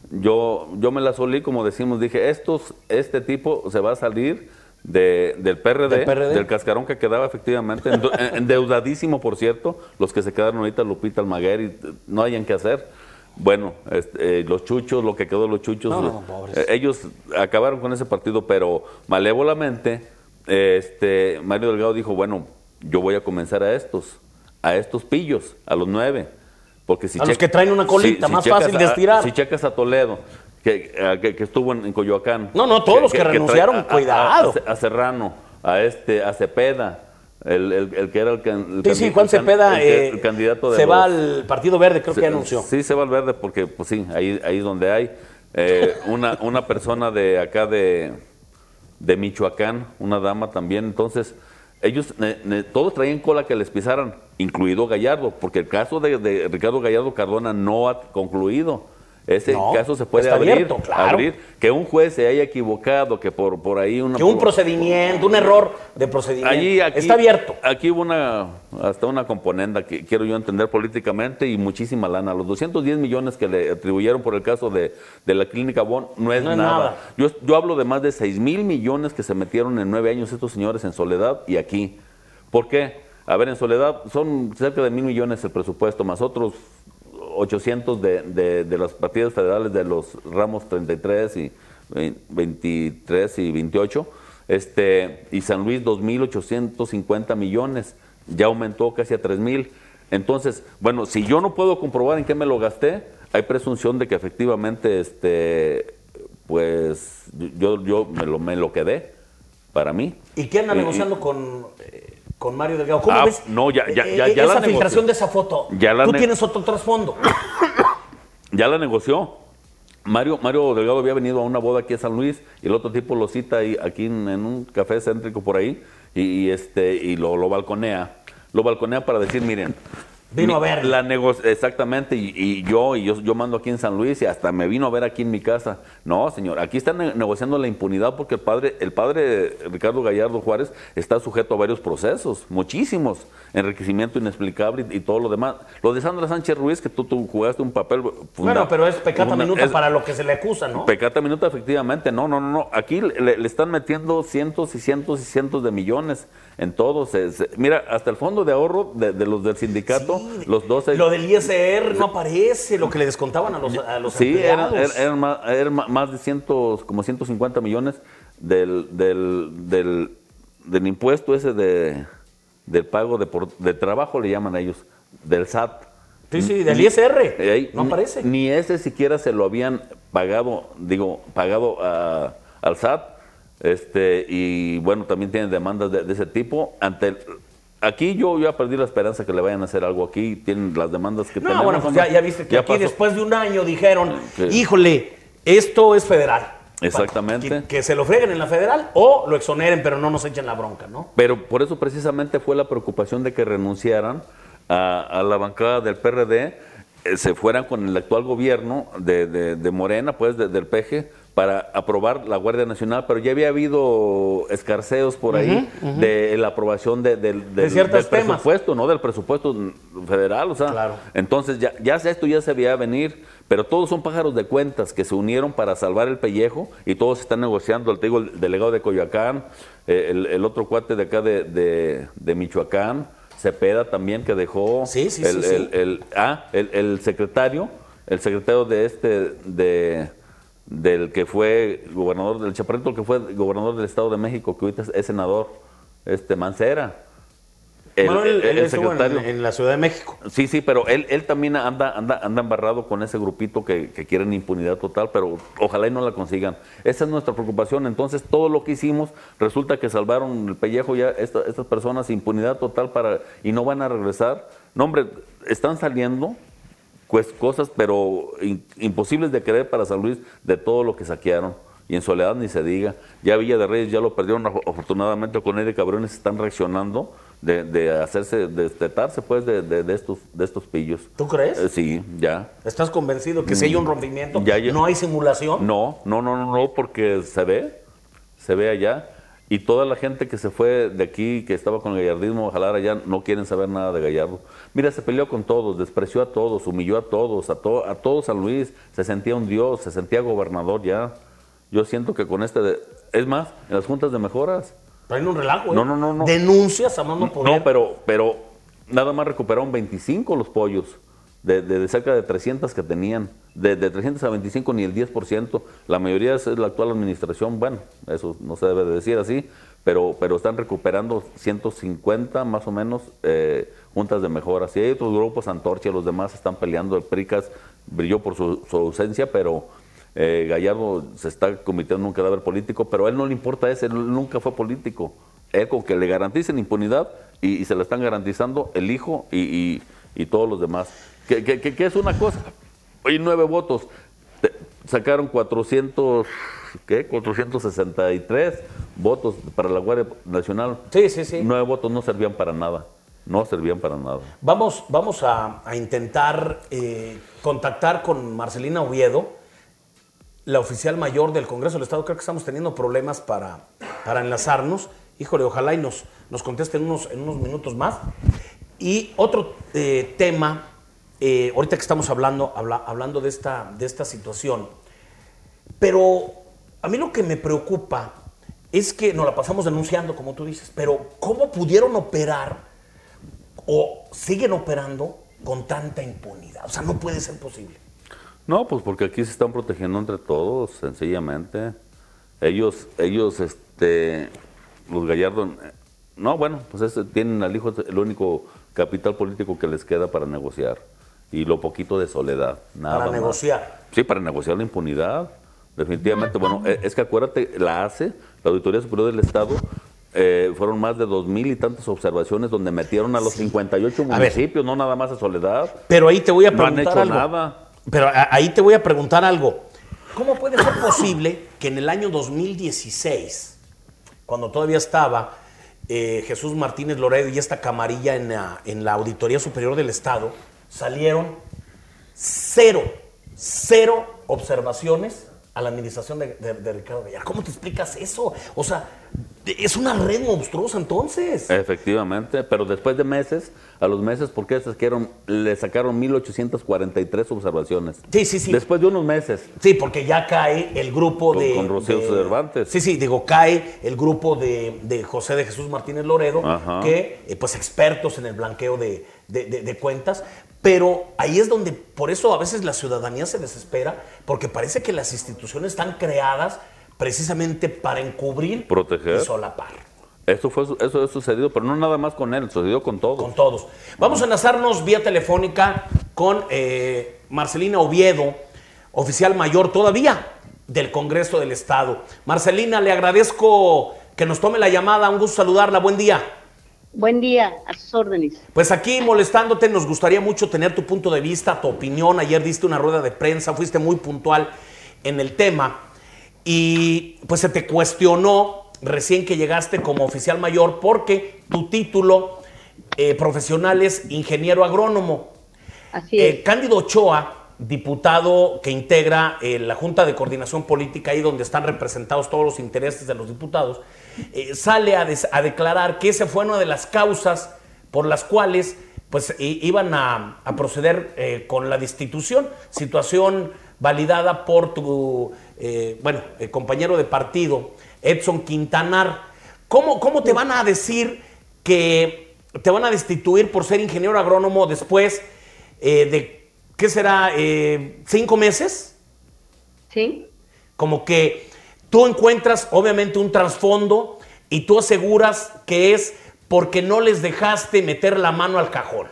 D: yo, yo me la solí, como decimos, dije, estos, este tipo se va a salir de, del, P R D, del P R D, del cascarón que quedaba efectivamente, endeudadísimo por cierto, los que se quedaron ahorita, Lupita Almaguer, y no hayan que hacer. Bueno, este, eh, los chuchos, lo que quedó de los chuchos,
B: no, no, no,
D: eh, ellos acabaron con ese partido, pero malévolamente, eh, este, Mario Delgado dijo, bueno, yo voy a comenzar a estos, a estos pillos, a los nueve, porque si
B: a los que traen una colita,
D: si,
B: más
D: si
B: fácil
D: a,
B: de estirar.
D: Si checas a Toledo, que, a, que, que estuvo en, en Coyoacán.
B: No, no, todos que, los que, que renunciaron,
D: a,
B: cuidado.
D: A, a, a Serrano, a este, a Cepeda. El, el, el que era el, el,
B: sí, sí, Juan Cepeda,
D: el, el,
B: eh,
D: el candidato de
B: se
D: los,
B: va al Partido Verde, creo
D: se,
B: que anunció.
D: Sí, se va al Verde porque, pues sí, ahí, ahí es donde hay eh, una, una persona de acá de, de Michoacán, una dama también. Entonces, ellos ne, ne, todos traían cola que les pisaran, incluido Gallardo, porque el caso de, de Ricardo Gallardo Cardona no ha concluido. Ese no, caso se puede abrir,
B: abierto, claro.
D: abrir, que un juez se haya equivocado, que por, por ahí una...
B: Que un
D: por,
B: procedimiento, un error de procedimiento,
D: allí, aquí,
B: está abierto.
D: Aquí hubo una, hasta una componenda que quiero yo entender políticamente y muchísima lana. Los doscientos diez millones que le atribuyeron por el caso de, de la clínica Bon no es,
B: no es
D: nada.
B: nada.
D: Yo, yo hablo de más de seis mil millones que se metieron en nueve años estos señores en Soledad y aquí. ¿Por qué? A ver, en Soledad son cerca de mil millones el presupuesto, más otros ochocientos de, de, de las partidas federales de los ramos treinta y tres y veintitrés y veintiocho, este, y San Luis dos mil ochocientos cincuenta millones, ya aumentó casi a tres mil. Entonces, bueno, si yo no puedo comprobar en qué me lo gasté, hay presunción de que efectivamente, este, pues, yo, yo me, lo, me lo quedé para mí.
B: ¿Y qué anda negociando y, con... Eh, con Mario Delgado? ¿Cómo
D: ah,
B: ves
D: no, ya, ya, ya,
B: eh,
D: ya
B: esa
D: la
B: filtración de esa foto?
D: Ya la
B: Tú tienes otro trasfondo.
D: Ya la negoció. Mario, Mario Delgado había venido a una boda aquí a San Luis y el otro tipo lo cita ahí, aquí en, en un café céntrico por ahí y, y este y lo, lo balconea. Lo balconea para decir, miren,
B: vino a ver.
D: La negocio, exactamente, y, y yo y yo, yo mando aquí en San Luis y hasta me vino a ver aquí en mi casa. No, señor, aquí están ne negociando la impunidad porque el padre, el padre Ricardo Gallardo Juárez está sujeto a varios procesos, muchísimos, enriquecimiento inexplicable y, y todo lo demás. Lo de Sandra Sánchez Ruiz, que tú, tú jugaste un papel fundamental.
B: Bueno, pero es pecata minuta es, para lo que se le acusa, ¿no?
D: Pecata minuta, efectivamente. No, no, no, no. Aquí le, le están metiendo cientos y cientos y cientos de millones en todo. Se, se, mira, hasta el fondo de ahorro de, de los del sindicato, sí, los doce.
B: Lo del I S R no aparece, lo que le descontaban a los, a los
D: sí,
B: empleados.
D: eran, eran, más, eran más de cientos, como ciento cincuenta millones del, del, del, del impuesto ese de, del pago de, por, de trabajo, le llaman a ellos, del S A T.
B: Sí, sí, del I S R, eh, no aparece.
D: Ni ese siquiera se lo habían pagado, digo, pagado a, al S A T. Este, y bueno, también tienen demandas de, de ese tipo. Ante el, aquí yo ya perdí la esperanza que le vayan a hacer algo aquí. Tienen las demandas que
B: no,
D: tenemos.
B: Bueno, pues ya, ya viste que
D: ya
B: aquí
D: pasó.
B: Después de un año dijeron,
D: sí.
B: híjole, esto es federal.
D: Exactamente.
B: Que, que se lo freguen en la federal o lo exoneren, pero no nos echen la bronca, ¿no?
D: Pero por eso precisamente fue la preocupación de que renunciaran a, a la bancada del P R D, eh, se fueran con el actual gobierno de, de, de Morena, pues, de, del P G, para aprobar la Guardia Nacional, pero ya había habido escarceos por ahí uh-huh, uh-huh. de la aprobación de, de, de,
B: de ciertos
D: del
B: temas.
D: presupuesto, ¿no? Del presupuesto federal, o sea,
B: claro.
D: Entonces ya, ya esto ya se veía venir, pero todos son pájaros de cuentas que se unieron para salvar el pellejo y todos están negociando. Te digo, el delegado de Coyoacán, eh, el, el otro cuate de acá de, de, de Michoacán, Cepeda también, que dejó
B: sí, sí,
D: el,
B: sí,
D: el,
B: sí.
D: el, ah, el, el secretario, el secretario de este de del que fue gobernador, del chaparrito que fue gobernador del Estado de México, que ahorita es senador, este Mancera.
B: El, bueno, él, el, el secretario en, en la Ciudad de México.
D: Sí, sí, pero él, él también anda, anda, anda embarrado con ese grupito que, que quieren impunidad total, pero ojalá y no la consigan. Esa es nuestra preocupación. Entonces, todo lo que hicimos, resulta que salvaron el pellejo ya esta, estas personas, impunidad total para y no van a regresar. No, hombre, están saliendo pues cosas, pero in, imposibles de creer para San Luis de todo lo que saquearon. Y en Soledad ni se diga. Ya Villa de Reyes ya lo perdieron, afortunadamente con Ede Cabrones están reaccionando de, de hacerse, de destetarse pues de, de, de, estos, de estos pillos.
B: ¿Tú crees?
D: Eh, sí, ya.
B: ¿Estás convencido que si hay un rompimiento,
D: ya, ya,
B: no hay simulación?
D: No, no, no, no, no, porque se ve, se ve allá. Y toda la gente que se fue de aquí, que estaba con el gallardismo, ojalá allá, no quieren saber nada de Gallardo. Mira, se peleó con todos, despreció a todos, humilló a todos, a, to, a todo San Luis, se sentía un dios, se sentía gobernador ya. Yo siento que con este, de, es más, en las juntas de mejoras.
B: Traen un relajo, ¿eh?
D: No, no, no, no.
B: Denuncias a mano poder.
D: No, pero, pero nada más recuperaron veinticinco los pollos, de, de, de cerca de trescientos que tenían. De, de trescientos a veinticinco ni el diez por ciento. La mayoría es la actual administración, bueno, eso no se debe de decir así, pero, pero están recuperando ciento cincuenta más o menos eh, juntas de mejoras. Y hay otros grupos, Antorcha, los demás están peleando. El PRICAS brilló por su, su ausencia, pero... Eh, Gallardo se está convirtiendo en un cadáver político, pero a él no le importa eso, él nunca fue político. Él con que le garanticen impunidad y, y se la están garantizando el hijo y, y, y todos los demás. ¿Qué, qué, qué es una cosa? Hoy nueve votos, te, sacaron cuatrocientos, ¿qué? cuatrocientos sesenta y tres votos para la Guardia Nacional.
B: Sí, sí, sí.
D: Nueve votos no servían para nada. No servían para nada.
B: Vamos, vamos a, a intentar eh, contactar con Marcelina Oviedo, la oficial mayor del Congreso del Estado. Creo que estamos teniendo problemas para, para enlazarnos. Híjole, ojalá y nos, nos conteste en unos, en unos minutos más. Y otro eh, tema, eh, ahorita que estamos hablando, habla, hablando de, esta, de esta situación, pero a mí lo que me preocupa es que nos la pasamos denunciando, como tú dices, pero ¿cómo pudieron operar o siguen operando con tanta impunidad? O sea, no puede ser posible.
D: No, pues porque aquí se están protegiendo entre todos, sencillamente. Ellos, ellos, este, los Gallardo, no, bueno, pues ese, tienen al hijo el único capital político que les queda para negociar. Y lo poquito de Soledad, nada
B: Para
D: más.
B: negociar.
D: Sí, para negociar la impunidad. Definitivamente, bueno, es que acuérdate, la A C E, la Auditoría Superior del Estado, eh, fueron más de dos mil y tantas observaciones donde metieron a los sí. cincuenta y ocho municipios, no nada más a Soledad.
B: Pero ahí te voy a preguntar
D: no han hecho
B: algo.
D: nada.
B: Pero ahí te voy a preguntar algo. ¿Cómo puede ser posible que en el año dos mil dieciséis, cuando todavía estaba eh, Jesús Martínez Loredo y esta camarilla en la, en la Auditoría Superior del Estado, salieron cero, cero observaciones a la administración de, de, de Ricardo Gallardo? ¿Cómo te explicas eso? O sea, es una red monstruosa entonces.
D: Efectivamente, pero después de meses, a los meses, ¿por qué sacaron, le sacaron mil ochocientas cuarenta y tres observaciones?
B: Sí, sí, sí.
D: Después de unos meses.
B: Sí, porque ya cae el grupo
D: con,
B: de...
D: Con Rocío
B: de,
D: Cervantes.
B: Sí, sí, digo, cae el grupo de, de José de Jesús Martínez Loredo, Ajá. que, eh, pues, expertos en el blanqueo de, de, de, de cuentas. Pero ahí es donde, por eso a veces la ciudadanía se desespera, porque parece que las instituciones están creadas precisamente para encubrir,
D: proteger
B: y solapar.
D: Eso fue eso ha sucedido, pero no nada más con él, sucedió con todos.
B: Con todos. Vamos a enlazarnos vía telefónica con eh, Marcelina Oviedo, oficial mayor todavía del Congreso del Estado. Marcelina, le agradezco que nos tome la llamada, un gusto saludarla, buen día.
G: Buen día, a sus órdenes.
B: Pues aquí molestándote, nos gustaría mucho tener tu punto de vista, tu opinión. Ayer diste una rueda de prensa, fuiste muy puntual en el tema y pues se te cuestionó recién que llegaste como oficial mayor porque tu título eh, profesional es ingeniero agrónomo.
G: Así es.
B: Eh, Cándido Ochoa, diputado que integra eh, la Junta de Coordinación Política, ahí donde están representados todos los intereses de los diputados, eh, sale a, des, a declarar que esa fue una de las causas por las cuales pues, i, iban a, a proceder eh, con la destitución, situación validada por tu eh, bueno, eh, compañero de partido, Edson Quintanar. ¿Cómo, ¿Cómo te van a decir que te van a destituir por ser ingeniero agrónomo después eh, de ¿qué será? Eh, ¿Cinco meses?
G: Sí.
B: como que tú encuentras obviamente un trasfondo y tú aseguras que es porque no les dejaste meter la mano al cajón.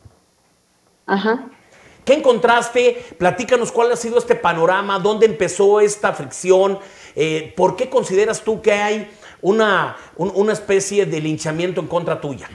G: Ajá.
B: ¿Qué encontraste? Platícanos cuál ha sido este panorama, dónde empezó esta fricción, eh, ¿por qué consideras tú que hay una, un, una especie de linchamiento en contra tuya?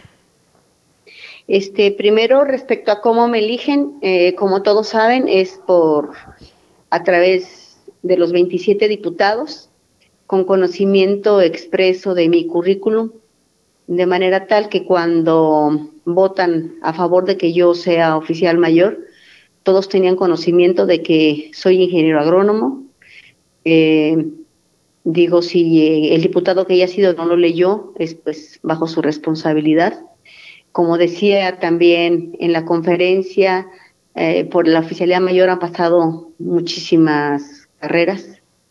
G: Este, primero, respecto a cómo me eligen, eh, como todos saben, es por a través de los veintisiete diputados, con conocimiento expreso de mi currículum, de manera tal que cuando votan a favor de que yo sea oficial mayor, todos tenían conocimiento de que soy ingeniero agrónomo. Eh, digo, si eh, el diputado que haya sido no lo leyó, es pues bajo su responsabilidad. Como decía también en la conferencia, eh, por la oficialía mayor han pasado muchísimas carreras.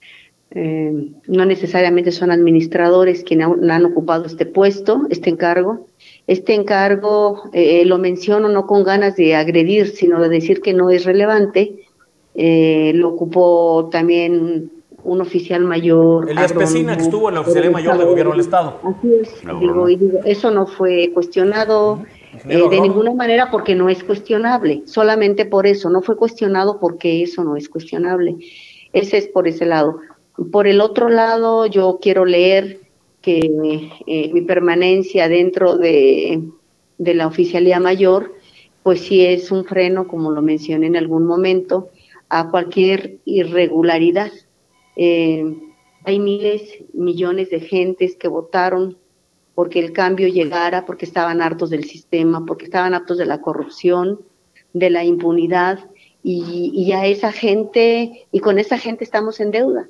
G: Eh, no necesariamente son administradores quienes han, han ocupado este puesto, este encargo. Este encargo eh, lo menciono no con ganas de agredir, sino de decir que no es relevante. Eh, lo ocupó también un oficial mayor.
B: Elías Pesina, que estuvo en la oficialía mayor del gobierno del Estado.
G: Así es, digo, y digo, eso no fue cuestionado eh, de ninguna manera porque no es cuestionable, solamente por eso, no fue cuestionado porque eso no es cuestionable. Ese es por ese lado. Por el otro lado, yo quiero leer que eh, mi permanencia dentro de, de la oficialía mayor, pues sí es un freno, como lo mencioné en algún momento, a cualquier irregularidad. Eh, hay miles, millones de gentes que votaron porque el cambio llegara, porque estaban hartos del sistema, porque estaban hartos de la corrupción, de la impunidad, y, y a esa gente, y con esa gente estamos en deuda.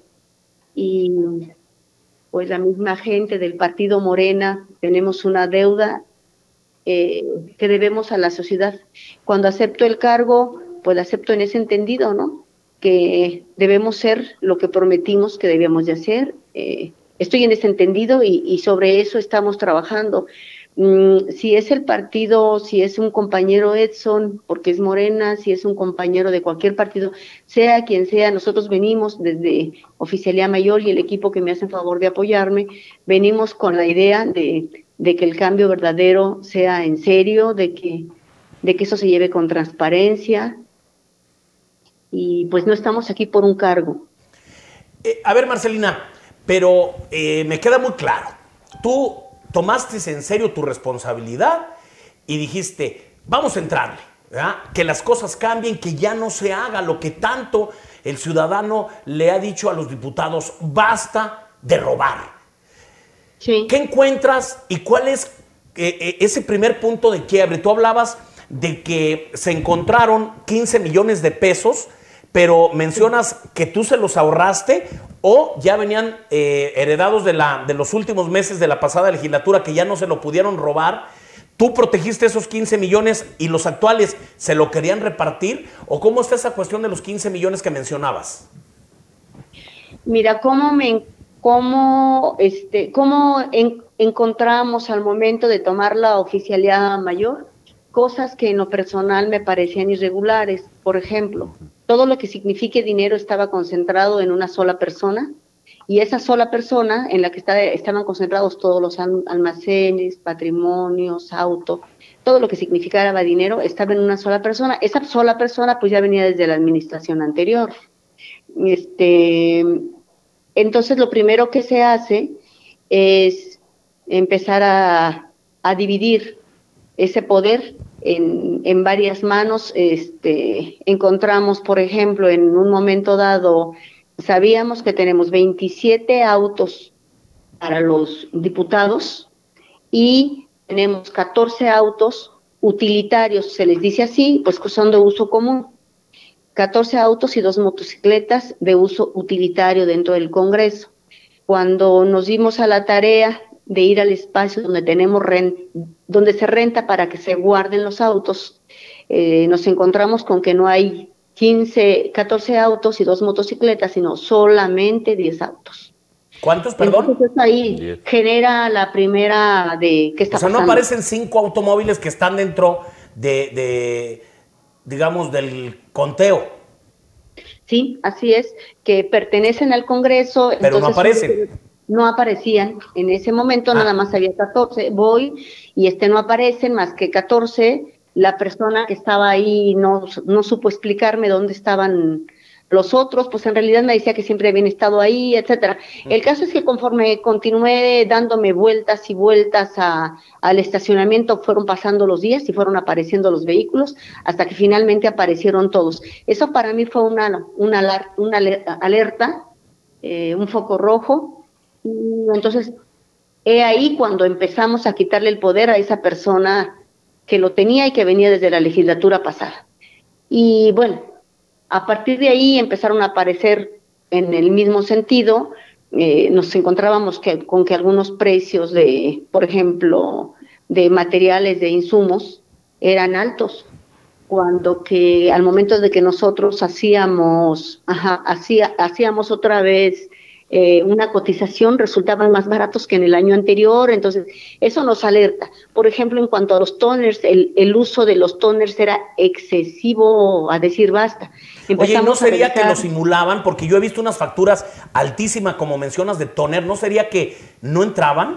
G: Y pues la misma gente del partido Morena, tenemos una deuda eh, que debemos a la sociedad. Cuando acepto el cargo, pues acepto en ese entendido, ¿no? Que debemos ser lo que prometimos que debíamos de hacer. Eh, estoy en ese entendido y, y sobre eso estamos trabajando. Mm, si es el partido, si es un compañero Edson, porque es Morena, si es un compañero de cualquier partido, sea quien sea, nosotros venimos desde Oficialía Mayor y el equipo que me hace el favor de apoyarme, venimos con la idea de, de que el cambio verdadero sea en serio, de que, de que eso se lleve con transparencia, y pues no estamos aquí por un cargo.
B: Eh, a ver, Marcelina, pero eh, me queda muy claro, tú tomaste en serio tu responsabilidad y dijiste, vamos a entrarle, ¿verdad? Que las cosas cambien, que ya no se haga lo que tanto el ciudadano le ha dicho a los diputados, basta de robar.
G: Sí.
B: ¿Qué encuentras y cuál es eh, ese primer punto de quiebre? Tú hablabas de que se encontraron quince millones de pesos, pero mencionas que tú se los ahorraste o ya venían eh, heredados de, la, de los últimos meses de la pasada legislatura que ya no se lo pudieron robar. ¿Tú protegiste esos quince millones y los actuales se lo querían repartir? ¿O cómo está esa cuestión de los quince millones que mencionabas?
G: Mira, cómo me cómo este cómo en, encontramos al momento de tomar la oficialía mayor cosas que en lo personal me parecían irregulares. Por ejemplo, todo lo que signifique dinero estaba concentrado en una sola persona, y esa sola persona en la que está, estaban concentrados todos los almacenes, patrimonios, auto, todo lo que significara dinero estaba en una sola persona. Esa sola persona pues ya venía desde la administración anterior. Este, entonces lo primero que se hace es empezar a, a dividir ese poder en, en varias manos. Este, encontramos, por ejemplo, en un momento dado, sabíamos que tenemos veintisiete autos para los diputados y tenemos catorce autos utilitarios, se les dice así, pues que son de uso común. catorce autos y dos motocicletas de uso utilitario dentro del Congreso. Cuando nos dimos a la tarea de ir al espacio donde tenemos rent, donde se renta para que se guarden los autos, eh, nos encontramos con que no hay quince, catorce autos y dos motocicletas, sino solamente diez autos.
B: ¿Cuántos, perdón?
G: Entonces ahí diez. Genera la primera de qué está pasando. O sea,
B: pasando? No aparecen cinco automóviles que están dentro de, de digamos, del conteo.
G: sí, así es, que pertenecen al Congreso.
B: Pero entonces, no aparecen.
G: No aparecían en ese momento, ah. nada más había catorce. Voy y este no aparecen más que catorce. La persona que estaba ahí no, no supo explicarme dónde estaban los otros, pues en realidad me decía que siempre habían estado ahí, etcétera. El caso es que conforme continué dándome vueltas y vueltas a, al estacionamiento, fueron pasando los días y fueron apareciendo los vehículos, hasta que finalmente aparecieron todos. Eso para mí fue una, una, una alerta, eh, un foco rojo, y entonces he ahí cuando empezamos a quitarle el poder a esa persona que lo tenía y que venía desde la legislatura pasada. Y bueno, a partir de ahí empezaron a aparecer en el mismo sentido, eh, nos encontrábamos que, con que algunos precios de, por ejemplo, de materiales, de insumos, eran altos, cuando que al momento de que nosotros hacíamos, ajá, hacía, hacíamos otra vez eh, una cotización, resultaban más baratos que en el año anterior. Entonces eso nos alerta. Por ejemplo, en cuanto a los toners, el, el uso de los toners era excesivo, a decir basta.
B: Oye, ¿no sería que lo simulaban? Porque yo he visto unas facturas altísimas, como mencionas, de toner. ¿No sería que no entraban?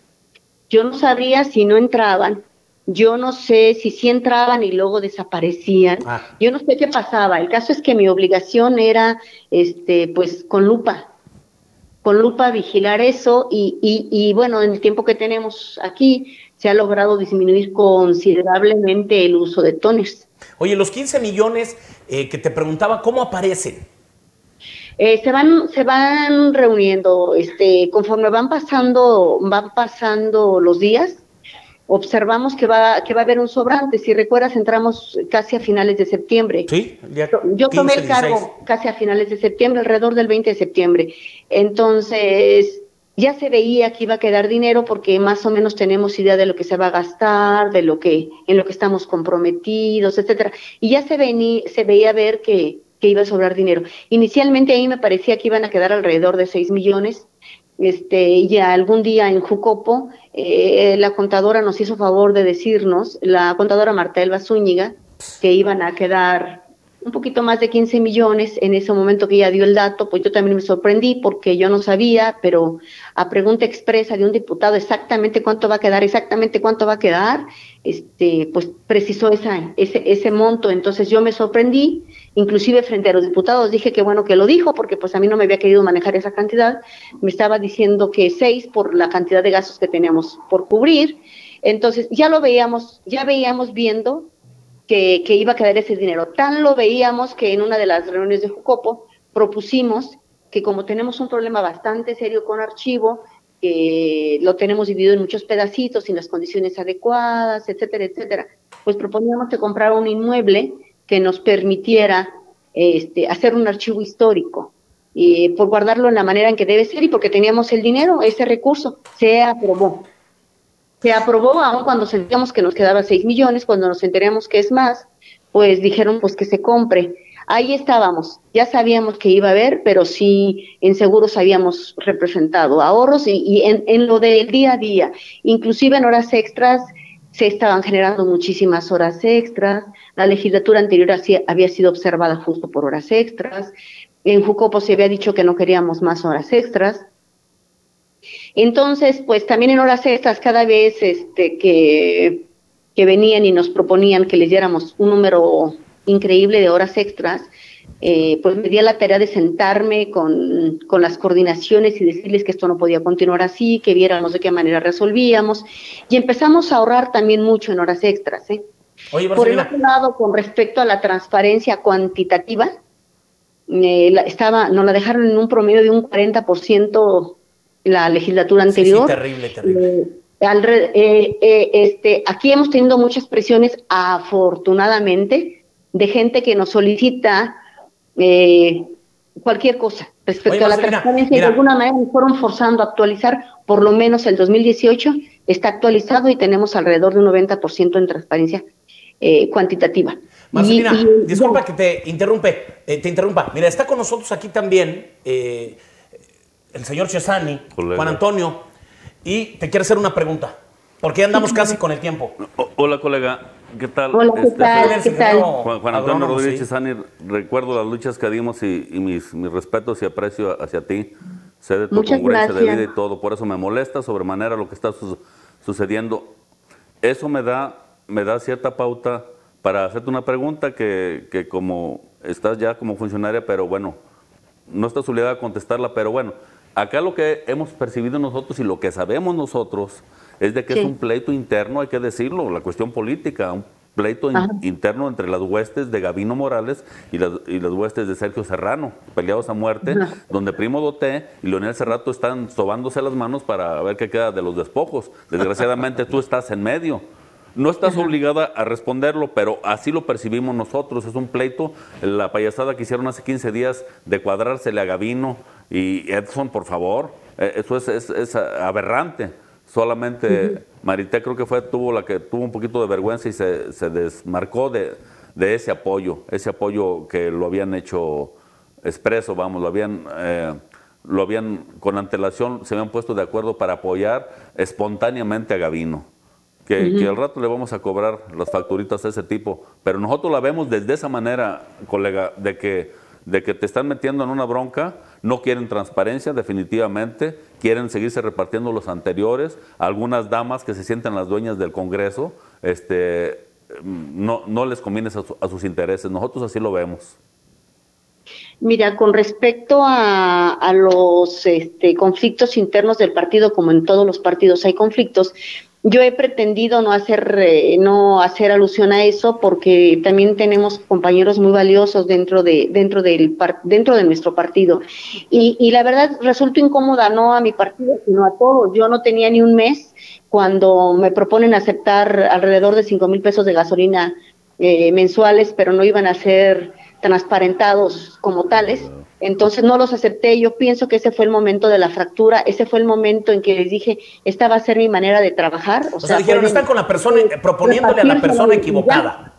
G: Yo no sabría si no entraban. Yo no sé si sí entraban y luego desaparecían. Ah. Yo no sé qué pasaba. El caso es que mi obligación era, este, pues, con lupa. Con lupa vigilar eso y, y, y bueno, en el tiempo que tenemos aquí se ha logrado disminuir considerablemente el uso de toners.
B: Oye, los quince millones eh, que te preguntaba, ¿cómo aparecen?
G: Eh, se van se van reuniendo, este, conforme van pasando van pasando los días, observamos que va que va a haber un sobrante. Si recuerdas, entramos casi a finales de septiembre.
B: Sí, ya
G: yo tomé el cargo
B: dieciséis.
G: Casi a finales de septiembre, alrededor del veinte de septiembre. Entonces, ya se veía que iba a quedar dinero porque más o menos tenemos idea de lo que se va a gastar, de lo que en lo que estamos comprometidos, etcétera. Y ya se venía, se veía ver que que iba a sobrar dinero. Inicialmente ahí me parecía que iban a quedar alrededor de seis millones. Este, y algún día en Jucopo, eh, la contadora nos hizo favor de decirnos, la contadora Marta Elba Zúñiga, que iban a quedar un poquito más de quince millones. En ese momento que ella dio el dato, pues yo también me sorprendí porque yo no sabía, pero a pregunta expresa de un diputado exactamente cuánto va a quedar, exactamente cuánto va a quedar, este, pues precisó esa, ese, ese monto. Entonces yo me sorprendí, inclusive frente a los diputados dije que bueno que lo dijo, porque pues a mí no me había querido manejar esa cantidad. Me estaba diciendo que seis por la cantidad de gastos que teníamos por cubrir. Entonces ya lo veíamos, ya veíamos viendo Que, que iba a quedar ese dinero. Tan lo veíamos que en una de las reuniones de Jucopo propusimos que, como tenemos un problema bastante serio con archivo, que lo tenemos dividido en muchos pedacitos, sin las condiciones adecuadas, etcétera, etcétera, pues proponíamos que comprara un inmueble que nos permitiera este, hacer un archivo histórico, y por guardarlo en la manera en que debe ser, y porque teníamos el dinero, ese recurso, se aprobó. Se aprobó, aun cuando sentíamos que nos quedaba seis millones, cuando nos enteramos que es más, pues dijeron pues que se compre. Ahí estábamos, ya sabíamos que iba a haber, pero sí en seguros habíamos representado ahorros y, y en, en lo del día a día, inclusive en horas extras, se estaban generando muchísimas horas extras. La legislatura anterior así, había sido observada justo por horas extras. En Jucopo se había dicho que no queríamos más horas extras. Entonces, pues también en horas extras, cada vez este que, que venían y nos proponían que les diéramos un número increíble de horas extras, eh, pues me di a la tarea de sentarme con, con las coordinaciones y decirles que esto no podía continuar así, que viéramos de qué manera resolvíamos, y empezamos a ahorrar también mucho en horas extras, ¿eh?
B: Oye,
G: por el otro lado, con respecto a la transparencia cuantitativa, eh, la, estaba, nos la dejaron en un promedio de un cuarenta por ciento la legislatura anterior.
B: Sí, sí, terrible, terrible.
G: Eh, al, eh, eh, este, aquí hemos tenido muchas presiones, afortunadamente, de gente que nos solicita eh, cualquier cosa respecto Oye, a la Marcelina, transparencia, mira. Y de alguna manera nos fueron forzando a actualizar. Por lo menos el dos mil dieciocho está actualizado y tenemos alrededor de un noventa por ciento en transparencia eh, cuantitativa.
B: Marcelina,
G: y, y,
B: disculpa
G: ya.
B: que te interrumpe, eh, te interrumpa. Mira, está con nosotros aquí también eh, el señor Chesani,
D: Colega.
B: Juan Antonio, y te quiere hacer una pregunta, porque ya andamos casi con el tiempo.
D: O, hola, colega. ¿Qué tal?
G: Hola, ¿qué
D: Este,
G: tal? ¿Qué tal?
D: Juan, Juan Antonio
B: Agrónomo,
D: Rodríguez
B: sí.
D: Chizani, recuerdo las luchas que dimos y, y mis, mis respetos y aprecio hacia ti. Sé de tu
G: Muchas
D: congruencia de
G: gracias.
D: vida y todo, por eso me molesta sobremanera lo que está su- sucediendo. Eso me da, me da cierta pauta para hacerte una pregunta que, que como estás ya como funcionaria, pero bueno, no estás obligada a contestarla, pero bueno, acá lo que hemos percibido nosotros y lo que sabemos nosotros es de que
G: Sí.
D: es un pleito interno, hay que decirlo, la cuestión política, un pleito in-
G: Ajá.
D: interno entre las huestes de Gabino Morales y las, y las huestes de Sergio Serrano, peleados a muerte,
G: Ajá.
D: donde Primo Doté y Leonel Serrato están sobándose las manos para ver qué queda de los despojos. Desgraciadamente tú estás en medio. No estás obligada a responderlo, pero así lo percibimos nosotros. Es un pleito, la payasada que hicieron hace quince días de cuadrársele a Gabino y Edson, por favor. Eh, Eso es, es- es aberrante. Solamente Marité creo que fue tuvo la que tuvo un poquito de vergüenza y se, se desmarcó de, de ese apoyo, ese apoyo que lo habían hecho expreso, vamos, lo habían... eh, lo habían con antelación, se habían puesto de acuerdo para apoyar espontáneamente a Gabino. Que, que al rato le vamos a cobrar las facturitas a ese tipo, pero nosotros la vemos desde esa manera, colega, de que, de que te están metiendo en una bronca, no quieren transparencia definitivamente, quieren seguirse repartiendo los anteriores, algunas damas que se sienten las dueñas del Congreso, este, no, no les conviene a, su- a sus intereses, nosotros así lo vemos.
G: Mira, con respecto a, a los este, conflictos internos del partido, como en todos los partidos hay conflictos, yo he pretendido no hacer eh, no hacer alusión a eso porque también tenemos compañeros muy valiosos dentro de dentro del par- dentro de nuestro partido y, y la verdad resultó incómoda no a mi partido sino a todos. Yo no tenía ni un mes cuando me proponen aceptar alrededor de cinco mil pesos de gasolina eh, mensuales, pero no iban a ser transparentados como tales. Entonces no los acepté. Yo pienso que ese fue el momento de la fractura, ese fue el momento en que les dije, esta va a ser mi manera de trabajar. O,
B: O sea, dijeron,
G: pueden,
B: están con la persona,
G: eh,
B: proponiéndole a la
G: repartirse
B: persona
G: la
B: equivocada.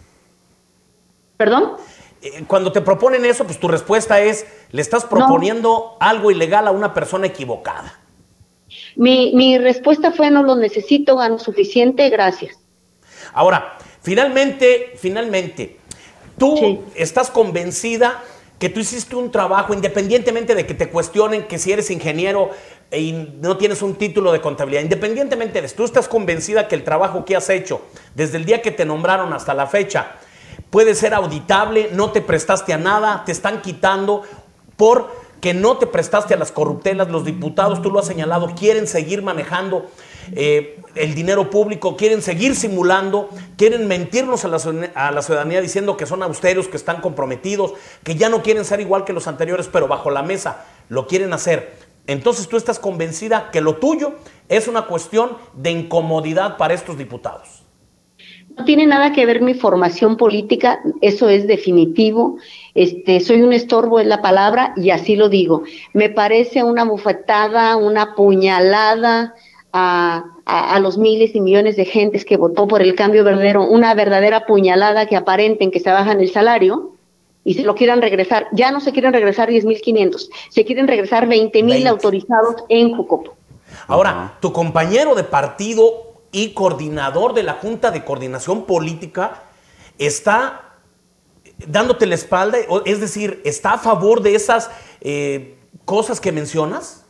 G: ¿Perdón?
B: Eh, Cuando te proponen eso, pues tu respuesta es, le estás proponiendo algo ilegal a una persona equivocada.
G: Mi, mi respuesta fue, no lo necesito, gano suficiente, gracias.
B: Ahora, finalmente, finalmente, tú
G: Sí.
B: estás convencida que tú hiciste un trabajo, independientemente de que te cuestionen que si eres ingeniero y no tienes un título de contabilidad, independientemente de eso, tú estás convencida que el trabajo que has hecho desde el día que te nombraron hasta la fecha puede ser auditable, no te prestaste a nada, te están quitando por que no te prestaste a las corruptelas. Los diputados, tú lo has señalado, quieren seguir manejando eh, el dinero público, quieren seguir simulando, quieren mentirnos a la, a la ciudadanía diciendo que son austeros, que están comprometidos, que ya no quieren ser igual que los anteriores, pero bajo la mesa lo quieren hacer. Entonces tú estás convencida que lo tuyo es una cuestión de incomodidad para estos diputados.
G: No tiene nada que ver mi formación política, eso es definitivo. Este, soy un estorbo, es la palabra, y así lo digo. Me parece una bufetada, una puñalada a, a, a los miles y millones de gentes que votó por el cambio verdadero, una verdadera puñalada que aparenten que se bajan el salario y se lo quieran regresar. Ya no se quieren regresar diez mil quinientos, se quieren regresar veinte mil autorizados en Jucopo.
B: Ahora,
D: Ajá.
B: tu compañero de partido y coordinador de la Junta de Coordinación Política está dándote la espalda, es decir, ¿está a favor de esas eh, cosas que mencionas?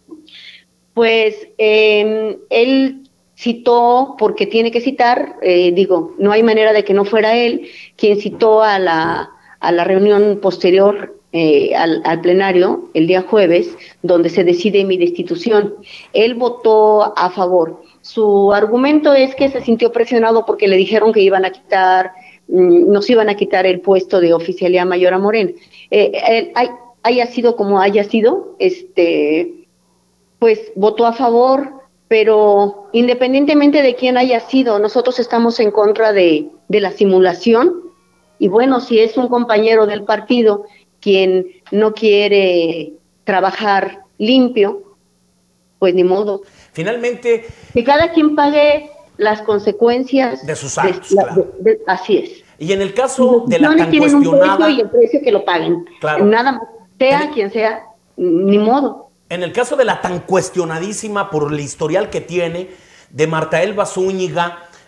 G: Pues eh, él citó, porque tiene que citar, eh, digo, no hay manera de que no fuera él quien citó a la, a la reunión posterior eh, al, al plenario el día jueves, donde se decide mi destitución. Él votó a favor. Su argumento es que se sintió presionado porque le dijeron que iban a quitar, mm, nos iban a quitar el puesto de oficialía mayor a Morena. Eh, él, hay, haya sido como haya sido, este... pues votó a favor, pero independientemente de quién haya sido, nosotros estamos en contra de, de la simulación, y bueno, si es un compañero del partido quien no quiere trabajar limpio, pues ni modo.
B: Finalmente,
G: Que cada quien pague las consecuencias
B: de sus actos,
G: de la-
B: claro.
G: de- de- así es.
B: y en el caso de la
G: Los
B: tan
G: tienen un
B: cuestionada,
G: precio y el precio que lo paguen.
B: Claro.
G: Nada más, sea
B: En-
G: quien sea, ni modo.
B: en el caso de la tan cuestionadísima por el historial que tiene de Marta Elba Zúñiga,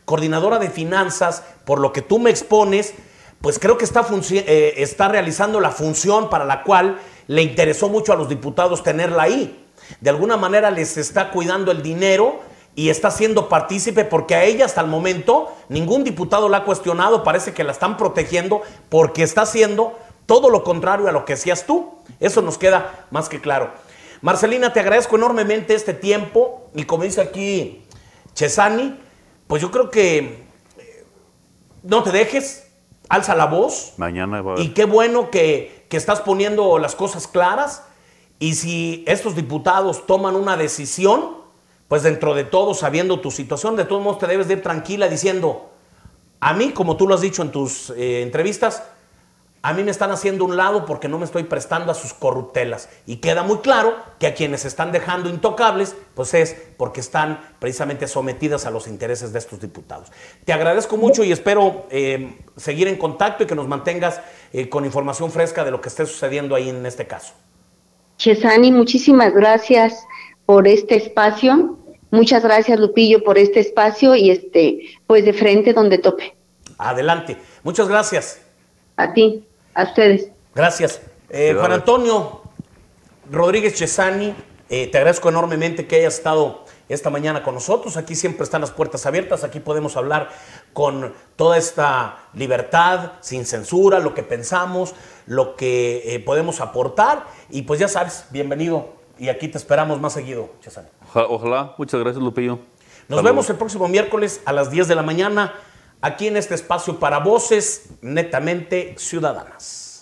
B: coordinadora de finanzas, por lo que tú me expones, pues creo que está, eh, está realizando la función para la cual le interesó mucho a los diputados tenerla ahí. De alguna manera les está cuidando el dinero y está siendo partícipe, porque a ella hasta el momento ningún diputado la ha cuestionado, parece que la están protegiendo porque está haciendo todo lo contrario a lo que hacías tú. Eso nos queda más que claro. Marcelina, te agradezco enormemente este tiempo y como dice aquí Chesani, pues yo creo que no te dejes, alza la voz.
D: Mañana va a haber.
B: Y qué bueno que, que estás poniendo las cosas claras. Y si estos diputados toman una decisión, pues dentro de todo, sabiendo tu situación, de todos modos te debes de ir tranquila diciendo, a mí, como tú lo has dicho en tus eh, entrevistas, a mí me están haciendo un lado porque no me estoy prestando a sus corruptelas. Y queda muy claro que a quienes están dejando intocables, pues es porque están precisamente sometidas a los intereses de estos diputados. Te agradezco mucho y espero eh, seguir en contacto y que nos mantengas eh, con información fresca de lo que esté sucediendo ahí en este caso.
G: Chesani, muchísimas gracias por este espacio. Muchas gracias, Lupillo, por este espacio y este, pues de frente donde tope.
B: Adelante. Muchas gracias.
G: A ti. A ustedes.
B: Gracias. Eh, Juan Antonio Rodríguez Chesani, eh, te agradezco enormemente que hayas estado esta mañana con nosotros. Aquí siempre están las puertas abiertas, aquí podemos hablar con toda esta libertad, sin censura, lo que pensamos, lo que eh, podemos aportar. Y pues ya sabes, bienvenido. Y aquí te esperamos más seguido, Chesani.
D: Ojalá, ojalá. Muchas gracias, Lupillo.
B: Nos
D: Saludos.
B: vemos el próximo miércoles a las diez de la mañana. Aquí en este espacio para voces netamente ciudadanas.